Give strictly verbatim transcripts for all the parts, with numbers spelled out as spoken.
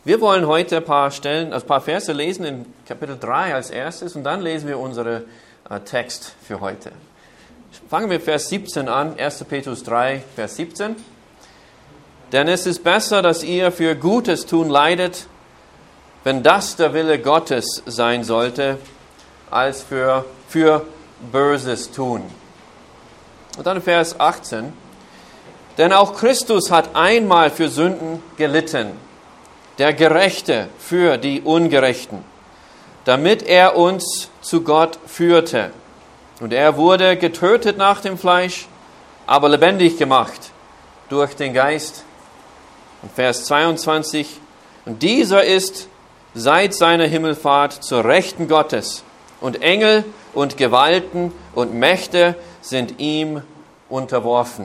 Wir wollen heute ein paar Stellen, also ein paar Verse lesen in Kapitel drei als erstes und dann lesen wir unseren äh, Text für heute. Fangen wir Vers siebzehn an, erster Petrus drei, Vers siebzehn. Denn es ist besser, dass ihr für Gutes tun leidet, wenn das der Wille Gottes sein sollte, als für, für Böses tun. Und dann Vers achtzehn. Denn auch Christus hat einmal für Sünden gelitten, der Gerechte für die Ungerechten, damit er uns zu Gott führte. Und er wurde getötet nach dem Fleisch, aber lebendig gemacht durch den Geist. Und Vers zweiundzwanzig. Und dieser ist seit seiner Himmelfahrt zur Rechten Gottes. Und Engel und Gewalten und Mächte sind ihm unterworfen.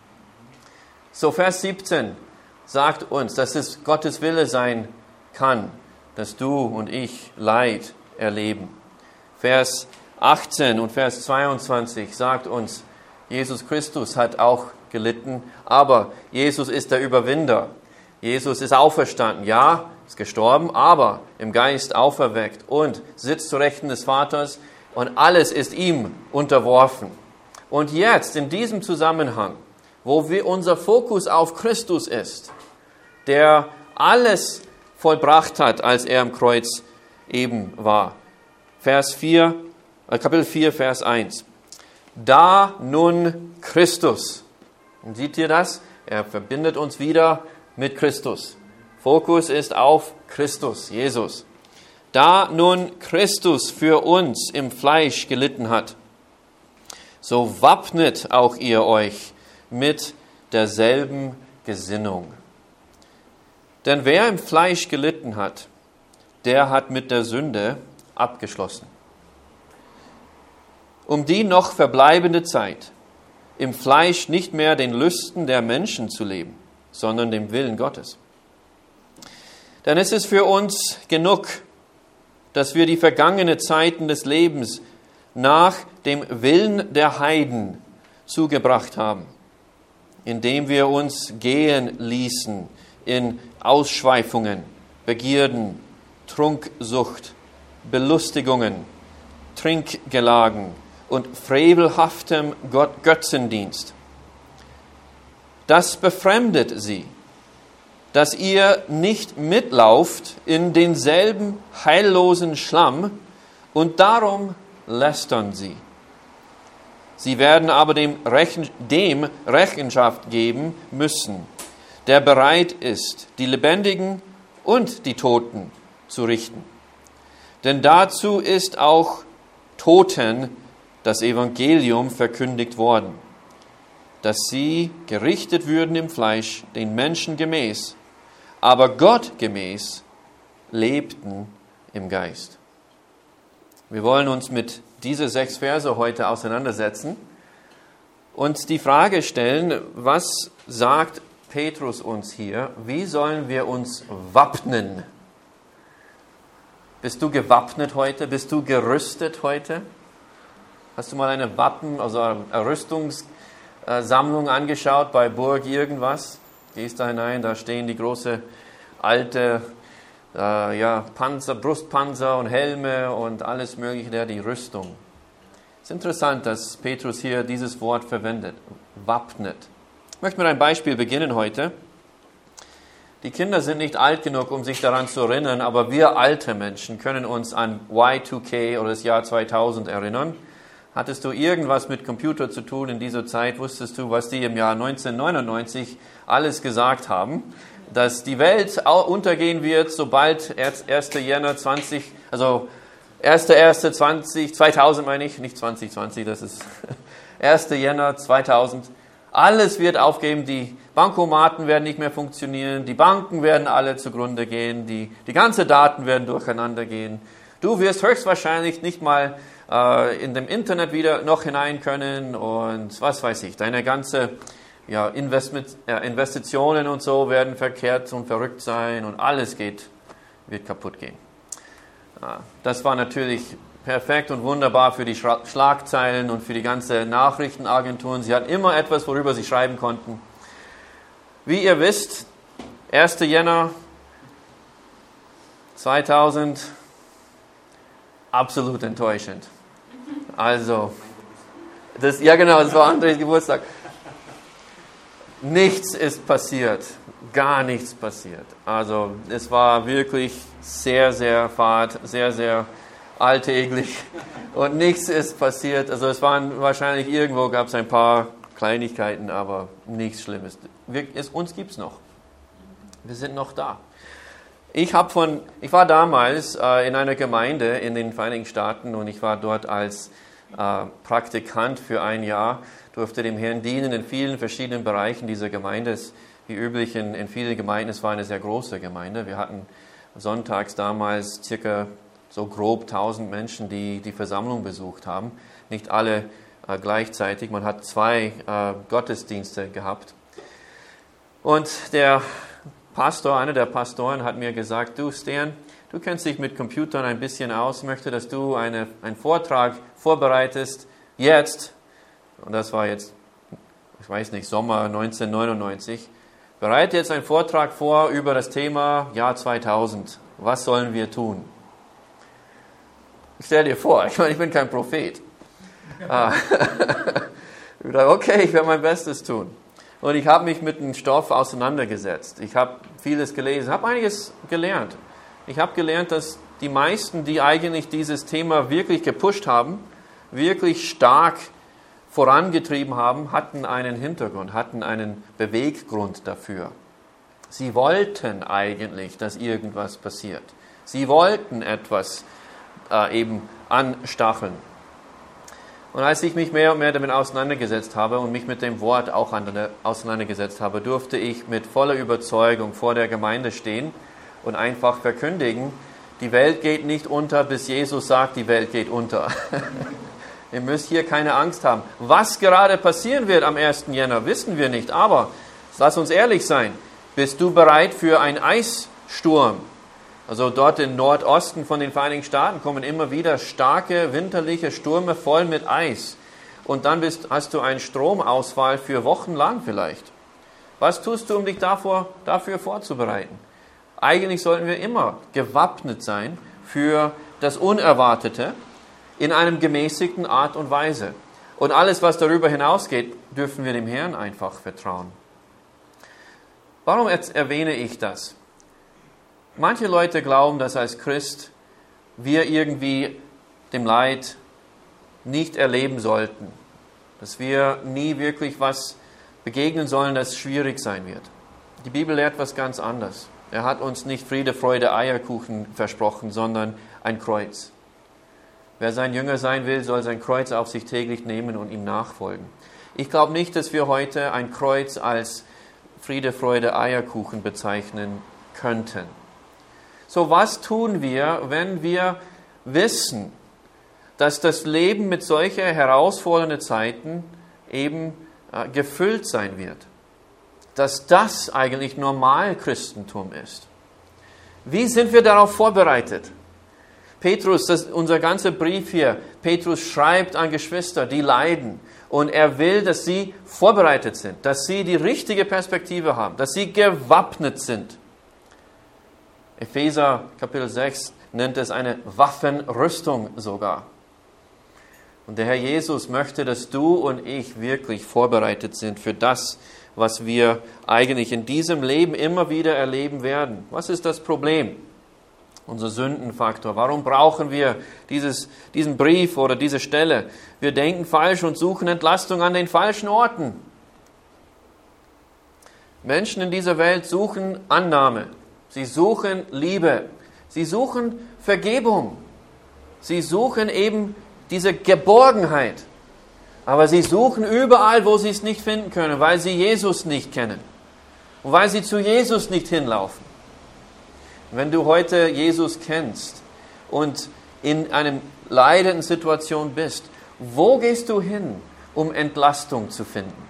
So, Vers siebzehn sagt uns, dass es Gottes Wille sein kann, dass du und ich Leid erleben. Vers achtzehn und Vers zweiundzwanzig sagt uns, Jesus Christus hat auch gelitten, aber Jesus ist der Überwinder. Jesus ist auferstanden, ja, ist gestorben, aber im Geist auferweckt und sitzt zu Rechten des Vaters und alles ist ihm unterworfen. Und jetzt in diesem Zusammenhang, wo wir unser Fokus auf Christus ist, der alles vollbracht hat, als er am Kreuz eben war. Vers vier, Kapitel vier, Vers eins. Da nun Christus. Und seht ihr das? Er verbindet uns wieder mit Christus. Fokus ist auf Christus, Jesus. Da nun Christus für uns im Fleisch gelitten hat, so wappnet auch ihr euch mit derselben Gesinnung. Denn wer im Fleisch gelitten hat, der hat mit der Sünde abgeschlossen. Um die noch verbleibende Zeit im Fleisch nicht mehr den Lüsten der Menschen zu leben, sondern dem Willen Gottes. Denn es ist für uns genug, dass wir die vergangenen Zeiten des Lebens nach dem Willen der Heiden zugebracht haben, indem wir uns gehen ließen in Ausschweifungen, Begierden, Trunksucht, Belustigungen, Trinkgelagen und frevelhaftem Götzendienst. Das befremdet sie, dass ihr nicht mitlauft in denselben heillosen Schlamm und darum lästern sie. Sie werden aber dem, Rechen, dem Rechenschaft geben müssen, der bereit ist, die Lebendigen und die Toten zu richten. Denn dazu ist auch Toten das Evangelium verkündigt worden, dass sie gerichtet würden im Fleisch, den Menschen gemäß, aber Gott gemäß lebten im Geist. Wir wollen uns mit diesen sechs Verse heute auseinandersetzen und die Frage stellen, was sagt Petrus uns hier? Wie sollen wir uns wappnen? Bist du gewappnet heute? Bist du gerüstet heute? Hast du mal eine Wappen, also eine Rüstungssammlung angeschaut bei Burg irgendwas? Gehst da hinein, da stehen die große alte äh, ja, Panzer, Brustpanzer und Helme und alles mögliche, der die Rüstung. Es ist interessant, dass Petrus hier dieses Wort verwendet, wappnet. Ich möchte mit einem Beispiel beginnen heute. Die Kinder sind nicht alt genug, um sich daran zu erinnern, aber wir alte Menschen können uns an Y zwei K oder das Jahr zweitausend erinnern. Hattest du irgendwas mit Computer zu tun in dieser Zeit? Wusstest du, was die im Jahr neunzehnhundertneunundneunzig alles gesagt haben? Dass die Welt untergehen wird, sobald erster Jänner zwanzig, also erster erster zwanzig, zweitausend meine ich, nicht zwanzig zwanzig, das ist erster Jänner zweitausend. Alles wird aufgeben, die Bankomaten werden nicht mehr funktionieren, die Banken werden alle zugrunde gehen, die, die ganzen Daten werden durcheinander gehen. Du wirst höchstwahrscheinlich nicht mal äh, in dem Internet wieder noch hinein können und was weiß ich, deine ganze ja, Investment, äh, Investitionen und so werden verkehrt und verrückt sein und alles geht, wird kaputt gehen. Äh, das war natürlich perfekt und wunderbar für die Schlagzeilen und für die ganze Nachrichtenagenturen. Sie hatten immer etwas, worüber sie schreiben konnten. Wie ihr wisst, erster Jänner zweitausend, absolut enttäuschend. Also, das, ja genau, das war Andres Geburtstag. Nichts ist passiert, gar nichts passiert. Also, es war wirklich sehr, sehr fad, sehr, sehr alltäglich und nichts ist passiert. Also, es waren wahrscheinlich irgendwo, gab es ein paar Kleinigkeiten, aber nichts Schlimmes. Wir, es, uns gibt es noch. Wir sind noch da. Ich, hab von, ich war damals äh, in einer Gemeinde in den Vereinigten Staaten und ich war dort als äh, Praktikant für ein Jahr, durfte dem Herrn dienen in vielen verschiedenen Bereichen dieser Gemeinde. Wie üblich in, in vielen Gemeinden, es war eine sehr große Gemeinde. Wir hatten sonntags damals circa so grob tausend Menschen, die die Versammlung besucht haben. Nicht alle äh, gleichzeitig, man hat zwei äh, Gottesdienste gehabt. Und der Pastor, einer der Pastoren hat mir gesagt, du Stan, du kennst dich mit Computern ein bisschen aus, möchte, dass du eine, einen Vortrag vorbereitest, jetzt, und das war jetzt, ich weiß nicht, Sommer neunzehnhundertneunundneunzig, bereite jetzt einen Vortrag vor über das Thema Jahr zweitausend. Was sollen wir tun? Stell dir vor, ich meine, ich bin kein Prophet. ah. Ich dachte, okay, ich werde mein Bestes tun. Und ich habe mich mit dem Stoff auseinandergesetzt. Ich habe vieles gelesen, habe einiges gelernt. Ich habe gelernt, dass die meisten, die eigentlich dieses Thema wirklich gepusht haben, wirklich stark vorangetrieben haben, hatten einen Hintergrund, hatten einen Beweggrund dafür. Sie wollten eigentlich, dass irgendwas passiert. Sie wollten etwas äh, eben anstacheln. Und als ich mich mehr und mehr damit auseinandergesetzt habe und mich mit dem Wort auch auseinandergesetzt habe, durfte ich mit voller Überzeugung vor der Gemeinde stehen und einfach verkündigen, die Welt geht nicht unter, bis Jesus sagt, die Welt geht unter. Ihr müsst hier keine Angst haben. Was gerade passieren wird am ersten Jänner, wissen wir nicht. Aber lass uns ehrlich sein. Bist du bereit für einen Eissturm? Also dort im Nordosten von den Vereinigten Staaten kommen immer wieder starke winterliche Stürme voll mit Eis. Und dann bist, hast du einen Stromausfall für Wochen lang vielleicht. Was tust du, um dich davor, dafür vorzubereiten? Eigentlich sollten wir immer gewappnet sein für das Unerwartete in einem gemäßigten Art und Weise. Und alles, was darüber hinausgeht, dürfen wir dem Herrn einfach vertrauen. Warum erwähne ich das? Manche Leute glauben, dass als Christ wir irgendwie dem Leid nicht erleben sollten, dass wir nie wirklich was begegnen sollen, das schwierig sein wird. Die Bibel lehrt was ganz anderes. Er hat uns nicht Friede, Freude, Eierkuchen versprochen, sondern ein Kreuz. Wer sein Jünger sein will, soll sein Kreuz auf sich täglich nehmen und ihm nachfolgen. Ich glaube nicht, dass wir heute ein Kreuz als Friede, Freude, Eierkuchen bezeichnen könnten. So, was tun wir, wenn wir wissen, dass das Leben mit solcher herausfordernden Zeiten eben äh, gefüllt sein wird? Dass das eigentlich Normalchristentum ist. Wie sind wir darauf vorbereitet? Petrus, das, unser ganzer Brief hier, Petrus schreibt an Geschwister, die leiden. Und er will, dass sie vorbereitet sind, dass sie die richtige Perspektive haben, dass sie gewappnet sind. Epheser Kapitel sechs nennt es eine Waffenrüstung sogar. Und der Herr Jesus möchte, dass du und ich wirklich vorbereitet sind für das, was wir eigentlich in diesem Leben immer wieder erleben werden. Was ist das Problem? Unser Sündenfaktor. Warum brauchen wir dieses, diesen Brief oder diese Stelle? Wir denken falsch und suchen Entlastung an den falschen Orten. Menschen in dieser Welt suchen Annahme. Sie suchen Liebe. Sie suchen Vergebung. Sie suchen eben diese Geborgenheit. Aber sie suchen überall, wo sie es nicht finden können, weil sie Jesus nicht kennen. Und weil sie zu Jesus nicht hinlaufen. Wenn du heute Jesus kennst und in einer leidenden Situation bist, wo gehst du hin, um Entlastung zu finden?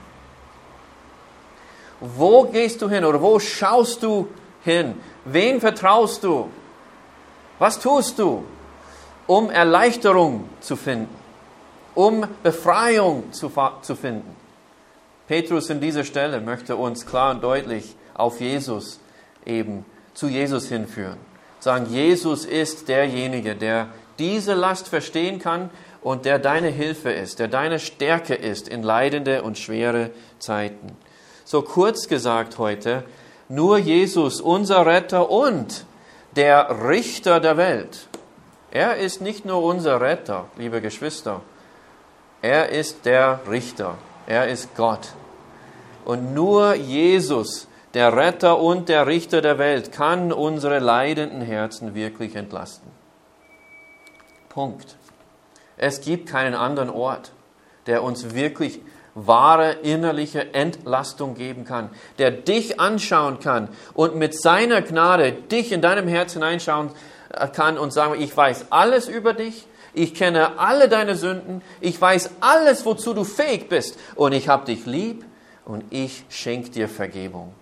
Wo gehst du hin oder wo schaust du hin? Wen vertraust du? Was tust du, um Erleichterung zu finden? Um Befreiung zu, zu finden? Petrus in dieser Stelle möchte uns klar und deutlich auf Jesus eben, zu Jesus hinführen. sagen, Jesus ist derjenige, der diese Last verstehen kann und der deine Hilfe ist, der deine Stärke ist in leidende und schwere Zeiten. So kurz gesagt heute, nur Jesus, unser Retter und der Richter der Welt. Er ist nicht nur unser Retter, liebe Geschwister. Er ist der Richter. Er ist Gott. Und nur Jesus, der Retter und der Richter der Welt, kann unsere leidenden Herzen wirklich entlasten. Punkt. Es gibt keinen anderen Ort, der uns wirklich wahre innerliche Entlastung geben kann, der dich anschauen kann und mit seiner Gnade dich in deinem Herz hineinschauen kann und sagen, ich weiß alles über dich, ich kenne alle deine Sünden, ich weiß alles, wozu du fähig bist und ich habe dich lieb und ich schenke dir Vergebung.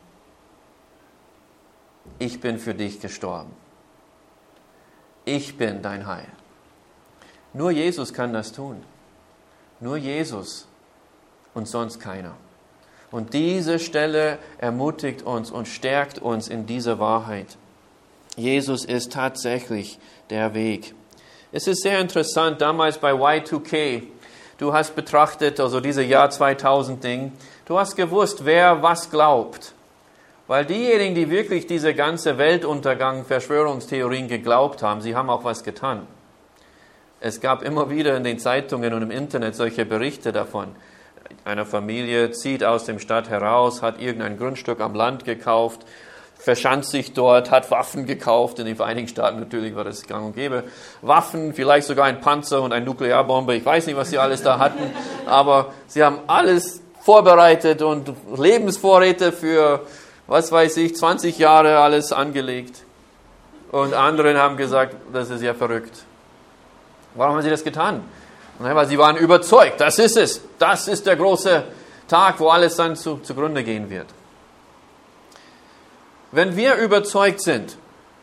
Ich bin für dich gestorben. Ich bin dein Heil. Nur Jesus kann das tun. Nur Jesus und sonst keiner. Und diese Stelle ermutigt uns und stärkt uns in dieser Wahrheit. Jesus ist tatsächlich der Weg. Es ist sehr interessant, damals bei Y zwei K, du hast betrachtet, also dieses Jahr zweitausend Ding, du hast gewusst, wer was glaubt. Weil diejenigen, die wirklich diese ganze Weltuntergang, Verschwörungstheorien geglaubt haben, sie haben auch was getan. Es gab immer wieder in den Zeitungen und im Internet solche Berichte davon. Eine Familie zieht aus dem Stadt heraus, hat irgendein Grundstück am Land gekauft, verschanzt sich dort, hat Waffen gekauft. In den Vereinigten Staaten natürlich war das gang und gäbe. Waffen, vielleicht sogar ein Panzer und eine Nuklearbombe. Ich weiß nicht, was sie alles da hatten. Aber sie haben alles vorbereitet und Lebensvorräte für, was weiß ich, zwanzig Jahre alles angelegt. Und andere haben gesagt, das ist ja verrückt. Warum haben sie das getan? Weil sie waren überzeugt, das ist es. Das ist der große Tag, wo alles dann zu, zugrunde gehen wird. Wenn wir überzeugt sind,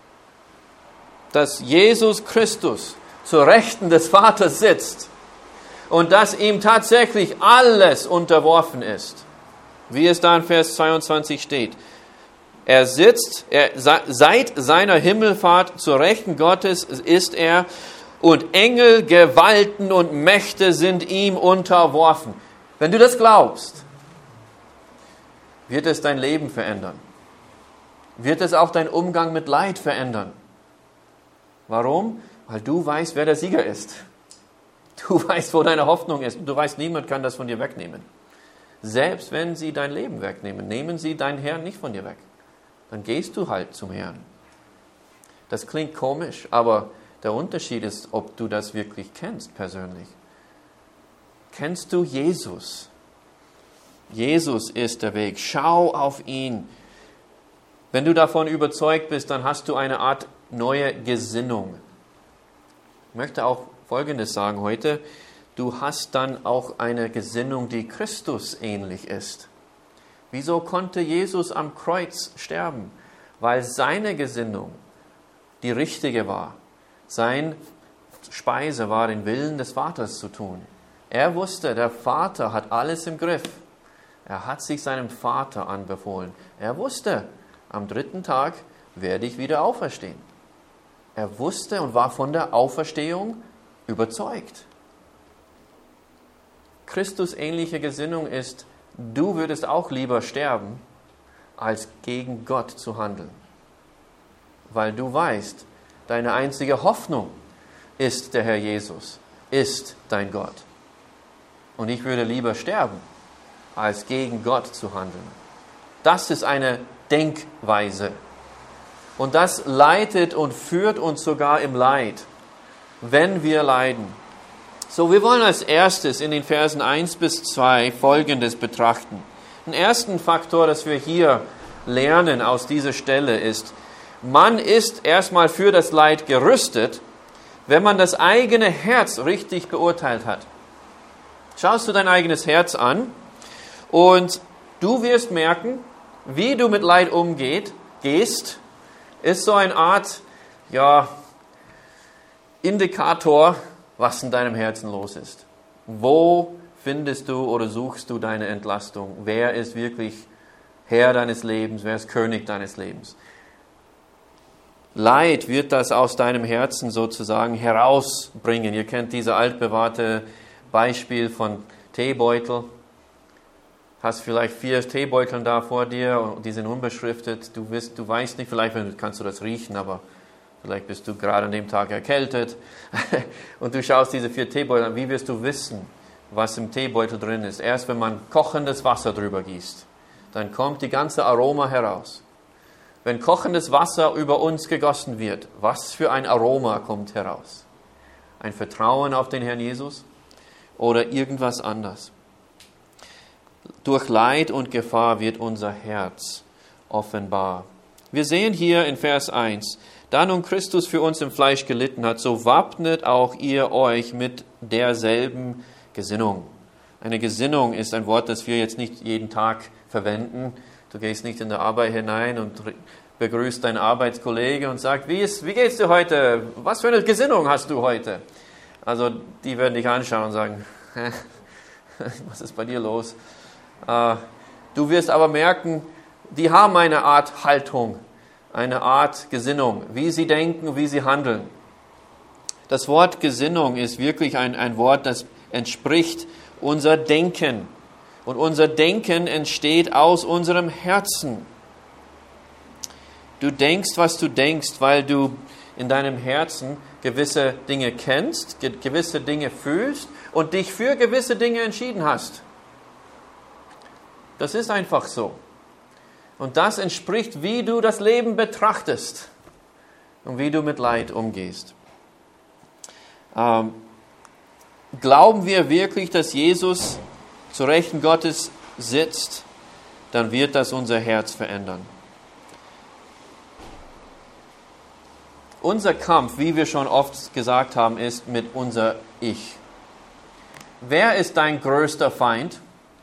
dass Jesus Christus zur Rechten des Vaters sitzt und dass ihm tatsächlich alles unterworfen ist, wie es da in Vers zweiundzwanzig steht, er sitzt, er, seit seiner Himmelfahrt zur Rechten Gottes ist er, und Engel, Gewalten und Mächte sind ihm unterworfen. Wenn du das glaubst, wird es dein Leben verändern. Wird es auch deinen Umgang mit Leid verändern. Warum? Weil du weißt, wer der Sieger ist. Du weißt, wo deine Hoffnung ist. Du weißt, niemand kann das von dir wegnehmen. Selbst wenn sie dein Leben wegnehmen, nehmen sie deinen Herrn nicht von dir weg. Dann gehst du halt zum Herrn. Das klingt komisch, aber der Unterschied ist, ob du das wirklich kennst persönlich. Kennst du Jesus? Jesus ist der Weg. Schau auf ihn. Wenn du davon überzeugt bist, dann hast du eine Art neue Gesinnung. Ich möchte auch Folgendes sagen heute. Du hast dann auch eine Gesinnung, die Christus ähnlich ist. Wieso konnte Jesus am Kreuz sterben? Weil seine Gesinnung die richtige war. Sein Speise war, den Willen des Vaters zu tun. Er wusste, der Vater hat alles im Griff. Er hat sich seinem Vater anbefohlen. Er wusste, am dritten Tag werde ich wieder auferstehen. Er wusste und war von der Auferstehung überzeugt. Christus ähnliche Gesinnung ist, du würdest auch lieber sterben, als gegen Gott zu handeln. Weil du weißt, deine einzige Hoffnung ist der Herr Jesus, ist dein Gott. Und ich würde lieber sterben, als gegen Gott zu handeln. Das ist eine Denkweise. Und das leitet und führt uns sogar im Leid, wenn wir leiden. So, wir wollen als erstes in den Versen eins bis zwei Folgendes betrachten. Den ersten Faktor, das wir hier lernen aus dieser Stelle ist, man ist erstmal für das Leid gerüstet, wenn man das eigene Herz richtig beurteilt hat. Schaust du dein eigenes Herz an und du wirst merken, wie du mit Leid umgehst, gehst, ist so eine Art, ja, Indikator, was in deinem Herzen los ist. Wo findest du oder suchst du deine Entlastung? Wer ist wirklich Herr deines Lebens? Wer ist König deines Lebens? Leid wird das aus deinem Herzen sozusagen herausbringen. Ihr kennt dieses altbewahrte Beispiel von Teebeutel. Hast vielleicht vier Teebeuteln da vor dir und die sind unbeschriftet. Du, wirst, du weißt nicht, vielleicht kannst du das riechen, aber vielleicht bist du gerade an dem Tag erkältet. Und du schaust diese vier Teebeutel an. Wie wirst du wissen, was im Teebeutel drin ist? Erst wenn man kochendes Wasser drüber gießt, dann kommt die ganze Aroma heraus. Wenn kochendes Wasser über uns gegossen wird, was für ein Aroma kommt heraus? Ein Vertrauen auf den Herrn Jesus oder irgendwas anderes? Durch Leid und Gefahr wird unser Herz offenbar. Wir sehen hier in Vers eins, da nun Christus für uns im Fleisch gelitten hat, so wappnet auch ihr euch mit derselben Gesinnung. Eine Gesinnung ist ein Wort, das wir jetzt nicht jeden Tag verwenden. Du gehst nicht in der Arbeit hinein und begrüßt deinen Arbeitskollege und sagst, wie, ist, wie geht's dir heute? Was für eine Gesinnung hast du heute? Also die werden dich anschauen und sagen, was ist bei dir los? Du wirst aber merken, die haben eine Art Haltung, eine Art Gesinnung, wie sie denken, wie sie handeln. Das Wort Gesinnung ist wirklich ein, ein Wort, das entspricht unser Denken. Und unser Denken entsteht aus unserem Herzen. Du denkst, was du denkst, weil du in deinem Herzen gewisse Dinge kennst, gewisse Dinge fühlst und dich für gewisse Dinge entschieden hast. Das ist einfach so. Und das entspricht, wie du das Leben betrachtest und wie du mit Leid umgehst. Ähm, glauben wir wirklich, dass Jesus zu Rechten Gottes sitzt, dann wird das unser Herz verändern. Unser Kampf, wie wir schon oft gesagt haben, ist mit unser Ich. Wer ist dein größter Feind?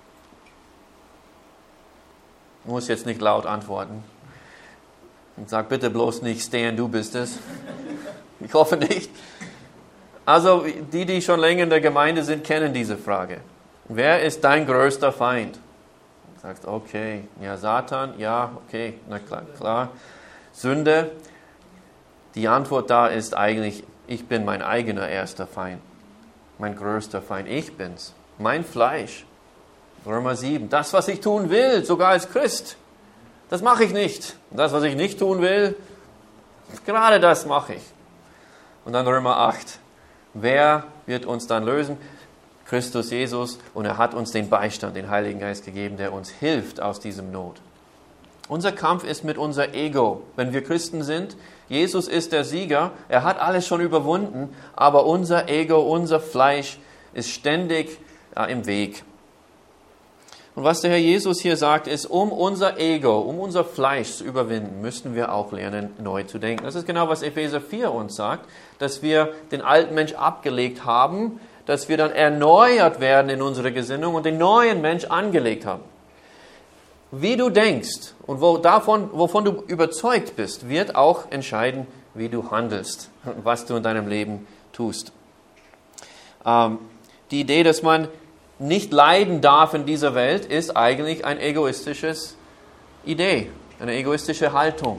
Ich muss jetzt nicht laut antworten. Und sag bitte bloß nicht, Stan, du bist es. Ich hoffe nicht. Also die, die schon länger in der Gemeinde sind, kennen diese Frage. Wer ist dein größter Feind? Du sagst, okay, ja, Satan, ja, okay, na klar, klar. Sünde, die Antwort da ist eigentlich, ich bin mein eigener erster Feind. Mein größter Feind, ich bin's. Mein Fleisch. Römer sieben, das, was ich tun will, sogar als Christ, das mache ich nicht. Und das, was ich nicht tun will, gerade das mache ich. Und dann Römer acht, wer wird uns dann lösen? Christus Jesus, und er hat uns den Beistand, den Heiligen Geist gegeben, der uns hilft aus diesem Not. Unser Kampf ist mit unser Ego. Wenn wir Christen sind, Jesus ist der Sieger, er hat alles schon überwunden, aber unser Ego, unser Fleisch ist ständig ja, im Weg. Und was der Herr Jesus hier sagt, ist, um unser Ego, um unser Fleisch zu überwinden, müssen wir auch lernen, neu zu denken. Das ist genau, was Epheser vier uns sagt, dass wir den alten Mensch abgelegt haben, dass wir dann erneuert werden in unserer Gesinnung und den neuen Mensch angelegt haben. Wie du denkst und wo davon, wovon du überzeugt bist, wird auch entscheiden, wie du handelst und was du in deinem Leben tust. Ähm, die Idee, dass man nicht leiden darf in dieser Welt, ist eigentlich eine egoistische Idee, eine egoistische Haltung.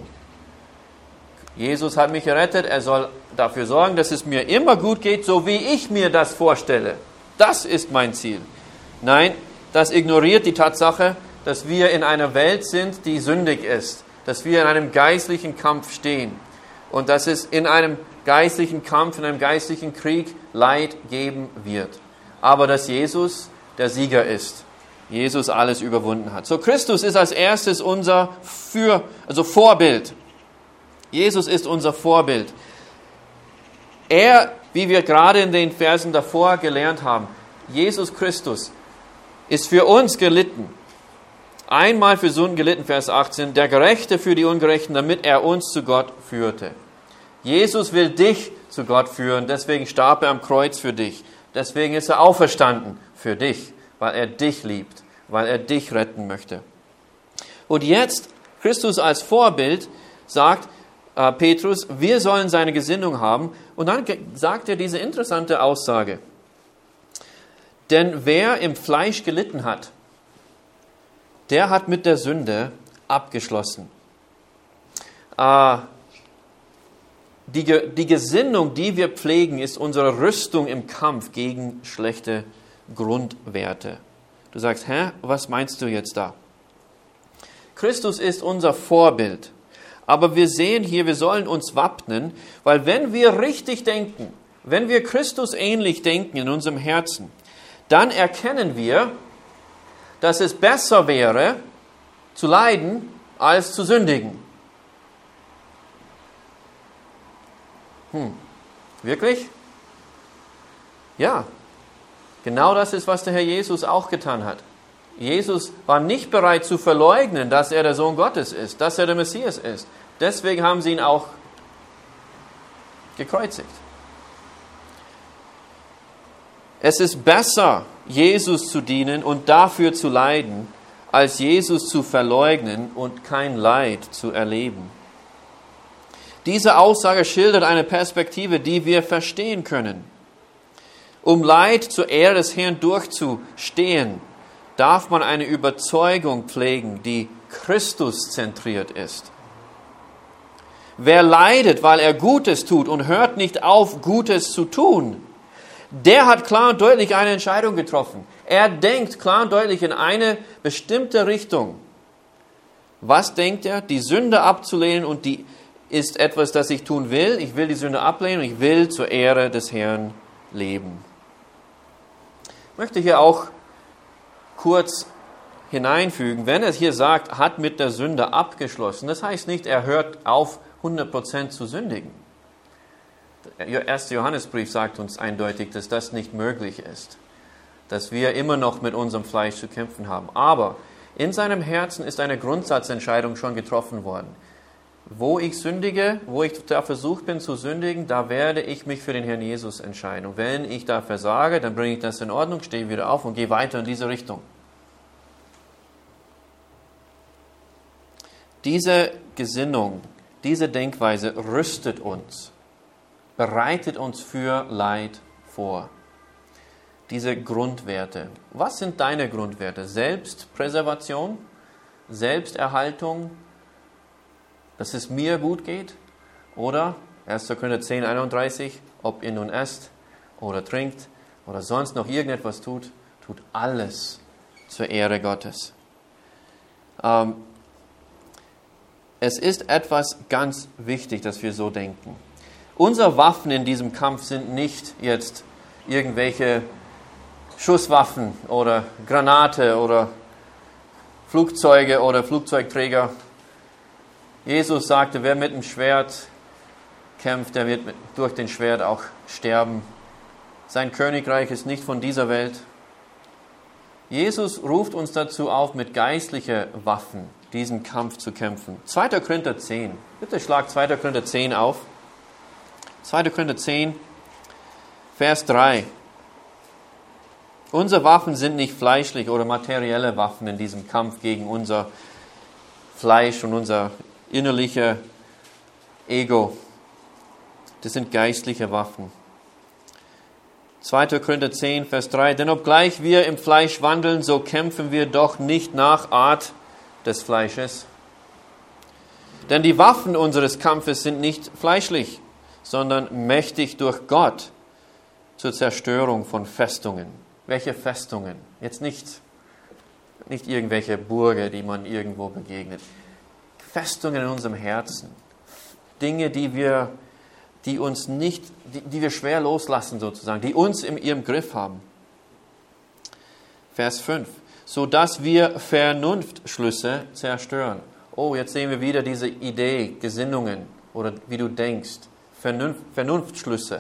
Jesus hat mich errettet, er soll dafür sorgen, dass es mir immer gut geht, so wie ich mir das vorstelle. Das ist mein Ziel. Nein, das ignoriert die Tatsache, dass wir in einer Welt sind, die sündig ist, dass wir in einem geistlichen Kampf stehen und dass es in einem geistlichen Kampf, in einem geistlichen Krieg Leid geben wird. Aber dass Jesus der Sieger ist. Jesus alles überwunden hat. So, Christus ist als erstes unser für, also Vorbild. Jesus ist unser Vorbild. Er, wie wir gerade in den Versen davor gelernt haben, Jesus Christus ist für uns gelitten. Einmal für Sünden gelitten, Vers achtzehn, der Gerechte für die Ungerechten, damit er uns zu Gott führte. Jesus will dich zu Gott führen, deswegen starb er am Kreuz für dich. Deswegen ist er auferstanden für dich, weil er dich liebt, weil er dich retten möchte. Und jetzt, Christus als Vorbild, sagt äh, Petrus, wir sollen seine Gesinnung haben. Und dann sagt er diese interessante Aussage. Denn wer im Fleisch gelitten hat, der hat mit der Sünde abgeschlossen. Äh, die, die Gesinnung, die wir pflegen, ist unsere Rüstung im Kampf gegen schlechte Grundwerte. Du sagst, hä, was meinst du jetzt da? Christus ist unser Vorbild. Aber wir sehen hier, wir sollen uns wappnen, weil wenn wir richtig denken, wenn wir Christus ähnlich denken in unserem Herzen, dann erkennen wir, dass es besser wäre, zu leiden, als zu sündigen. Hm, wirklich? Ja, genau das ist, was der Herr Jesus auch getan hat. Jesus war nicht bereit zu verleugnen, dass er der Sohn Gottes ist, dass er der Messias ist. Deswegen haben sie ihn auch gekreuzigt. Es ist besser, Jesus zu dienen und dafür zu leiden, als Jesus zu verleugnen und kein Leid zu erleben. Diese Aussage schildert eine Perspektive, die wir verstehen können. Um Leid zur Ehre des Herrn durchzustehen, darf man eine Überzeugung pflegen, die Christus-zentriert ist. Wer leidet, weil er Gutes tut und hört nicht auf, Gutes zu tun, der hat klar und deutlich eine Entscheidung getroffen. Er denkt klar und deutlich in eine bestimmte Richtung. Was denkt er? Die Sünde abzulehnen, und die ist etwas, das ich tun will. Ich will die Sünde ablehnen und ich will zur Ehre des Herrn leben. Ich möchte hier auch kurz hineinfügen, wenn er hier sagt, hat mit der Sünde abgeschlossen, das heißt nicht, er hört auf, hundert Prozent zu sündigen. Der erste Johannesbrief sagt uns eindeutig, dass das nicht möglich ist, dass wir immer noch mit unserem Fleisch zu kämpfen haben. Aber in seinem Herzen ist eine Grundsatzentscheidung schon getroffen worden. Wo ich sündige, wo ich da versucht bin zu sündigen, da werde ich mich für den Herrn Jesus entscheiden. Und wenn ich da versage, dann bringe ich das in Ordnung, stehe wieder auf und gehe weiter in diese Richtung. Diese Gesinnung, diese Denkweise rüstet uns, bereitet uns für Leid vor. Diese Grundwerte. Was sind deine Grundwerte? Selbstpräservation, Selbsterhaltung, dass es mir gut geht? Oder erster Korinther zehn, einunddreißig, ob ihr nun esst oder trinkt oder sonst noch irgendetwas tut, tut alles zur Ehre Gottes. Ähm, es ist etwas ganz wichtig, dass wir so denken. Unsere Waffen in diesem Kampf sind nicht jetzt irgendwelche Schusswaffen oder Granate oder Flugzeuge oder Flugzeugträger. Jesus sagte, wer mit dem Schwert kämpft, der wird mit, durch den Schwert auch sterben. Sein Königreich ist nicht von dieser Welt. Jesus ruft uns dazu auf, mit geistlichen Waffen diesen Kampf zu kämpfen. zweiter Korinther zehn. Bitte schlag zweiter Korinther zehn auf. zweiter Korinther zehn, Vers drei. Unsere Waffen sind nicht fleischliche oder materielle Waffen in diesem Kampf gegen unser Fleisch und unser innerliches Ego. Das sind geistliche Waffen. zweiter Korinther zehn, Vers drei. Denn obgleich wir im Fleisch wandeln, so kämpfen wir doch nicht nach Art des Fleisches. Denn die Waffen unseres Kampfes sind nicht fleischlich, sondern mächtig durch Gott zur Zerstörung von Festungen. Welche Festungen? Jetzt nicht, nicht irgendwelche Burgen, die man irgendwo begegnet. Festungen in unserem Herzen. Dinge, die wir, die uns nicht, die, die wir schwer loslassen sozusagen, die uns in ihrem Griff haben. Vers fünf. Sodass wir Vernunftschlüsse zerstören. Oh, jetzt sehen wir wieder diese Idee, Gesinnungen oder wie du denkst. Vernunft, Vernunftschlüsse.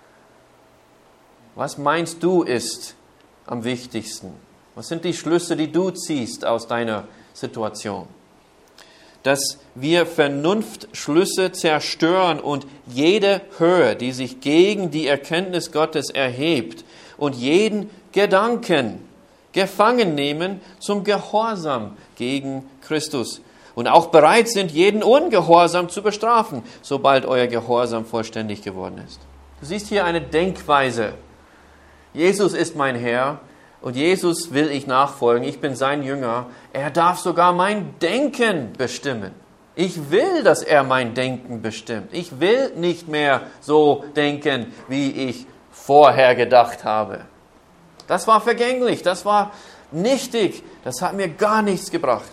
Was meinst du ist am wichtigsten? Was sind die Schlüsse, die du ziehst aus deiner Situation? Dass wir Vernunftschlüsse zerstören und jede Höhe, die sich gegen die Erkenntnis Gottes erhebt, und jeden Gedanken gefangen nehmen zum Gehorsam gegen Christus. Und auch bereit sind, jeden Ungehorsam zu bestrafen, sobald euer Gehorsam vollständig geworden ist. Du siehst hier eine Denkweise. Jesus ist mein Herr und Jesus will ich nachfolgen. Ich bin sein Jünger. Er darf sogar mein Denken bestimmen. Ich will, dass er mein Denken bestimmt. Ich will nicht mehr so denken, wie ich vorher gedacht habe. Das war vergänglich, das war nichtig, das hat mir gar nichts gebracht.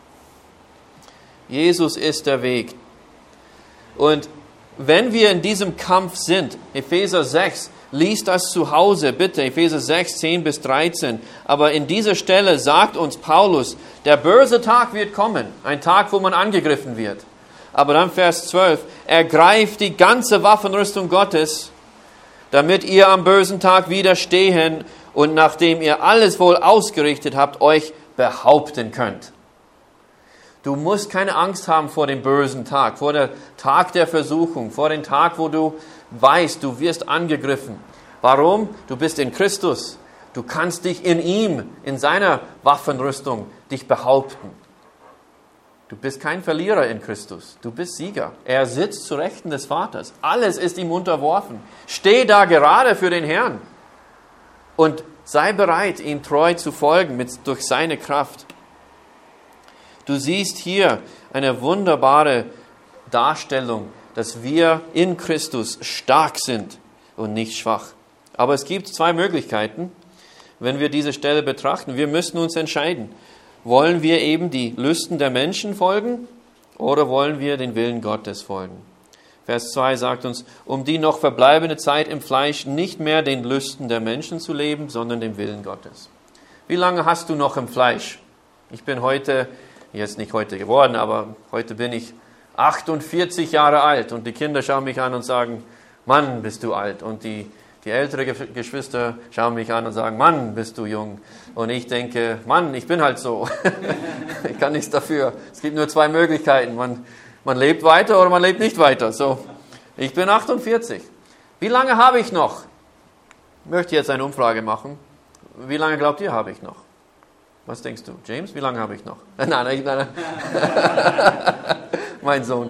Jesus ist der Weg. Und wenn wir in diesem Kampf sind, Epheser sechs, lies das zu Hause, bitte, Epheser sechs, zehn bis dreizehn. Aber in dieser Stelle sagt uns Paulus, der böse Tag wird kommen, ein Tag, wo man angegriffen wird. Aber dann Vers zwölf, ergreift die ganze Waffenrüstung Gottes, damit ihr am bösen Tag widerstehen und nachdem ihr alles wohl ausgerichtet habt, euch behaupten könnt. Du musst keine Angst haben vor dem bösen Tag, vor dem Tag der Versuchung, vor dem Tag, wo du weißt, du wirst angegriffen. Warum? Du bist in Christus. Du kannst dich in ihm, in seiner Waffenrüstung, dich behaupten. Du bist kein Verlierer in Christus. Du bist Sieger. Er sitzt zu Rechten des Vaters. Alles ist ihm unterworfen. Steh da gerade für den Herrn und sei bereit, ihm treu zu folgen mit, durch seine Kraft. Du siehst hier eine wunderbare Darstellung, dass wir in Christus stark sind und nicht schwach. Aber es gibt zwei Möglichkeiten, wenn wir diese Stelle betrachten. Wir müssen uns entscheiden. Wollen wir eben die Lüsten der Menschen folgen oder wollen wir den Willen Gottes folgen? Vers zwei sagt uns, um die noch verbleibende Zeit im Fleisch nicht mehr den Lüsten der Menschen zu leben, sondern dem Willen Gottes. Wie lange hast du noch im Fleisch? Ich bin heute, jetzt nicht heute geworden, aber heute bin ich achtundvierzig Jahre alt und die Kinder schauen mich an und sagen, Mann, bist du alt. Und die, die ältere Geschwister schauen mich an und sagen, Mann, bist du jung. Und ich denke, Mann, ich bin halt so. Ich kann nichts dafür. Es gibt nur zwei Möglichkeiten. Man, man lebt weiter oder man lebt nicht weiter. So, ich bin achtundvierzig. Wie lange habe ich noch? Ich möchte jetzt eine Umfrage machen. Wie lange glaubt ihr, habe ich noch? Was denkst du? James, wie lange habe ich noch? Nein, nein, nein. Mein Sohn.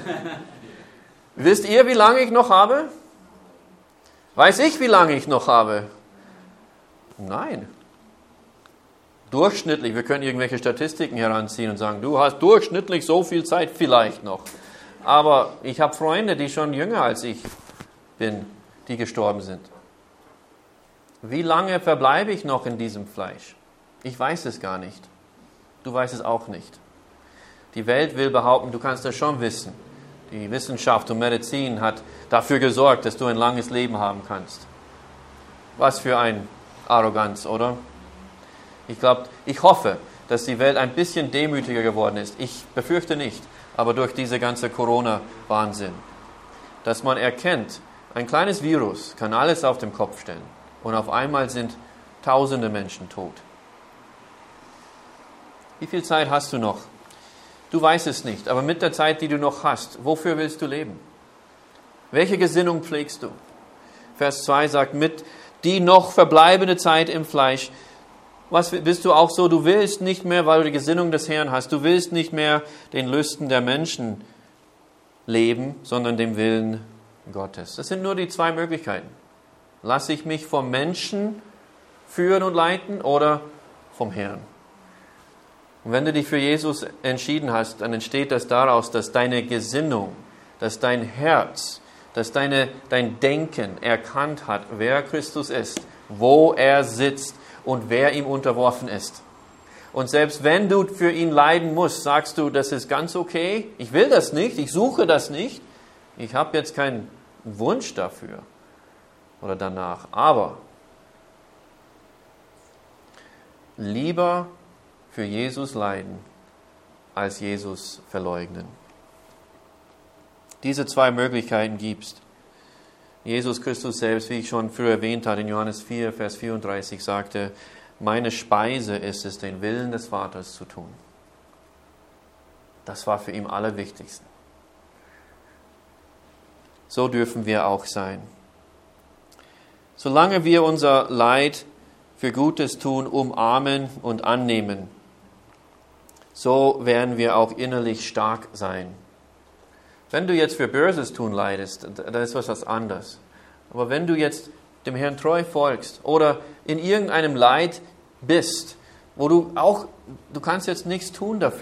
Wisst ihr, wie lange ich noch habe? Weiß ich, wie lange ich noch habe? Nein. Durchschnittlich, wir können irgendwelche Statistiken heranziehen und sagen, du hast durchschnittlich so viel Zeit vielleicht noch. Aber ich habe Freunde, die schon jünger als ich bin, die gestorben sind. Wie lange verbleibe ich noch in diesem Fleisch? Ich weiß es gar nicht. Du weißt es auch nicht. Die Welt will behaupten, du kannst das schon wissen. Die Wissenschaft und Medizin hat dafür gesorgt, dass du ein langes Leben haben kannst. Was für eine Arroganz, oder? Ich glaube, ich hoffe, dass die Welt ein bisschen demütiger geworden ist. Ich befürchte nicht, aber durch diese ganze Corona-Wahnsinn. Dass man erkennt, ein kleines Virus kann alles auf den Kopf stellen. Und auf einmal sind tausende Menschen tot. Wie viel Zeit hast du noch? Du weißt es nicht, aber mit der Zeit, die du noch hast, wofür willst du leben? Welche Gesinnung pflegst du? Vers zwei sagt, mit die noch verbleibende Zeit im Fleisch. Was bist du auch so? Du willst nicht mehr, weil du die Gesinnung des Herrn hast, du willst nicht mehr den Lüsten der Menschen leben, sondern dem Willen Gottes. Das sind nur die zwei Möglichkeiten. Lasse ich mich vom Menschen führen und leiten oder vom Herrn? Und wenn du dich für Jesus entschieden hast, dann entsteht das daraus, dass deine Gesinnung, dass dein Herz, dass deine, dein Denken erkannt hat, wer Christus ist, wo er sitzt und wer ihm unterworfen ist. Und selbst wenn du für ihn leiden musst, sagst du, das ist ganz okay, ich will das nicht, ich suche das nicht, ich habe jetzt keinen Wunsch dafür oder danach, aber lieber für Jesus leiden, als Jesus verleugnen. Diese zwei Möglichkeiten gibst. Jesus Christus selbst, wie ich schon früher erwähnt habe, in Johannes vier, Vers vierunddreißig sagte, meine Speise ist es, den Willen des Vaters zu tun. Das war für ihn am allerwichtigsten. So dürfen wir auch sein. Solange wir unser Leid für Gutes tun, umarmen und annehmen, so werden wir auch innerlich stark sein. Wenn du jetzt für Böses tun leidest, da ist was anderes. Aber wenn du jetzt dem Herrn treu folgst oder in irgendeinem Leid bist, wo du auch, du kannst jetzt nichts tun dafür.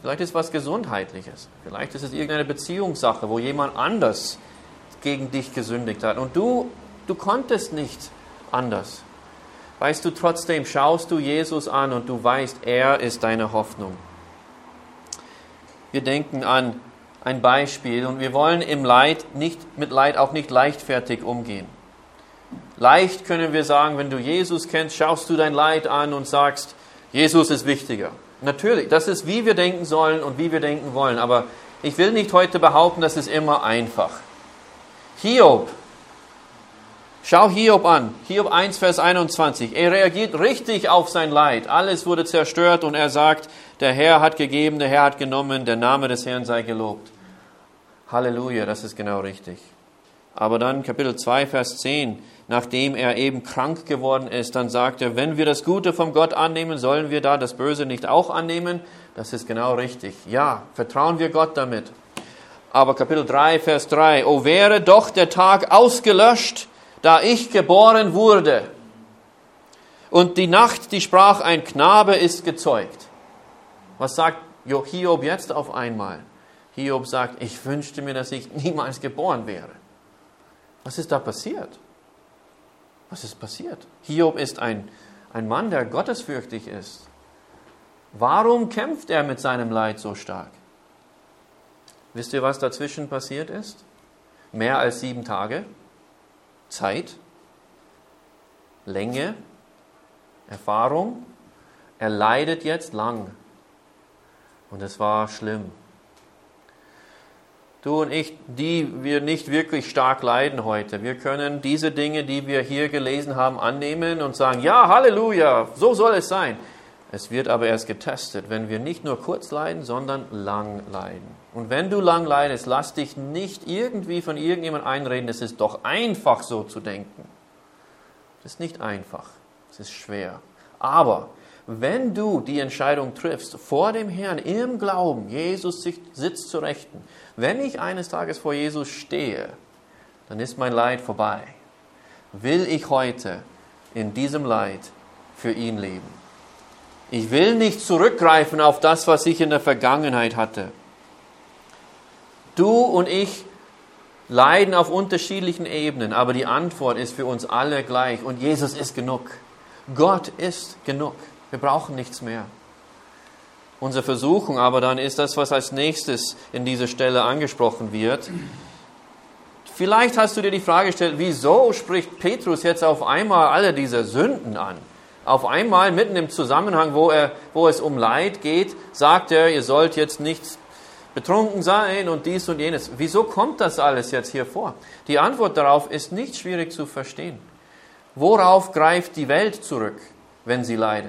Vielleicht ist es was Gesundheitliches. Vielleicht ist es irgendeine Beziehungssache, wo jemand anders gegen dich gesündigt hat. Und du, du konntest nicht anders. Weißt du, trotzdem schaust du Jesus an und du weißt, er ist deine Hoffnung. Wir denken an ein Beispiel und wir wollen im Leid nicht, mit Leid auch nicht leichtfertig umgehen. Leicht können wir sagen, wenn du Jesus kennst, schaust du dein Leid an und sagst, Jesus ist wichtiger. Natürlich, das ist, wie wir denken sollen und wie wir denken wollen. Aber ich will nicht heute behaupten, das ist immer einfach. Hiob, schau Hiob an. Hiob eins, Vers einundzwanzig. Er reagiert richtig auf sein Leid. Alles wurde zerstört und er sagt, der Herr hat gegeben, der Herr hat genommen, der Name des Herrn sei gelobt. Halleluja, das ist genau richtig. Aber dann Kapitel zwei, Vers zehn, nachdem er eben krank geworden ist, dann sagt er, wenn wir das Gute von Gott annehmen, sollen wir da das Böse nicht auch annehmen? Das ist genau richtig. Ja, vertrauen wir Gott damit. Aber Kapitel drei, Vers drei, o wäre doch der Tag ausgelöscht, da ich geboren wurde. Und die Nacht, die sprach, ein Knabe ist gezeugt. Was sagt Hiob jetzt auf einmal? Hiob sagt, ich wünschte mir, dass ich niemals geboren wäre. Was ist da passiert? Was ist passiert? Hiob ist ein, ein Mann, der gottesfürchtig ist. Warum kämpft er mit seinem Leid so stark? Wisst ihr, was dazwischen passiert ist? Mehr als sieben Tage. Zeit. Länge. Erfahrung. Er leidet jetzt lang. Und es war schlimm. Du und ich, die wir nicht wirklich stark leiden heute, wir können diese Dinge, die wir hier gelesen haben, annehmen und sagen, ja, Halleluja, so soll es sein. Es wird aber erst getestet, wenn wir nicht nur kurz leiden, sondern lang leiden. Und wenn du lang leidest, lass dich nicht irgendwie von irgendjemandem einreden, es ist doch einfach so zu denken. Es ist nicht einfach, es ist schwer. Aber wenn du die Entscheidung triffst, vor dem Herrn im Glauben, Jesus sitzt zur Rechten, wenn ich eines Tages vor Jesus stehe, dann ist mein Leid vorbei. Will ich heute in diesem Leid für ihn leben? Ich will nicht zurückgreifen auf das, was ich in der Vergangenheit hatte. Du und ich leiden auf unterschiedlichen Ebenen, aber die Antwort ist für uns alle gleich und Jesus ist genug. Gott ist genug. Wir brauchen nichts mehr. Unsere Versuchung aber dann ist das, was als nächstes in dieser Stelle angesprochen wird. Vielleicht hast du dir die Frage gestellt, wieso spricht Petrus jetzt auf einmal alle diese Sünden an? Auf einmal, mitten im Zusammenhang, wo, er, wo es um Leid geht, sagt er, ihr sollt jetzt nicht betrunken sein und dies und jenes. Wieso kommt das alles jetzt hier vor? Die Antwort darauf ist nicht schwierig zu verstehen. Worauf greift die Welt zurück, wenn sie leidet?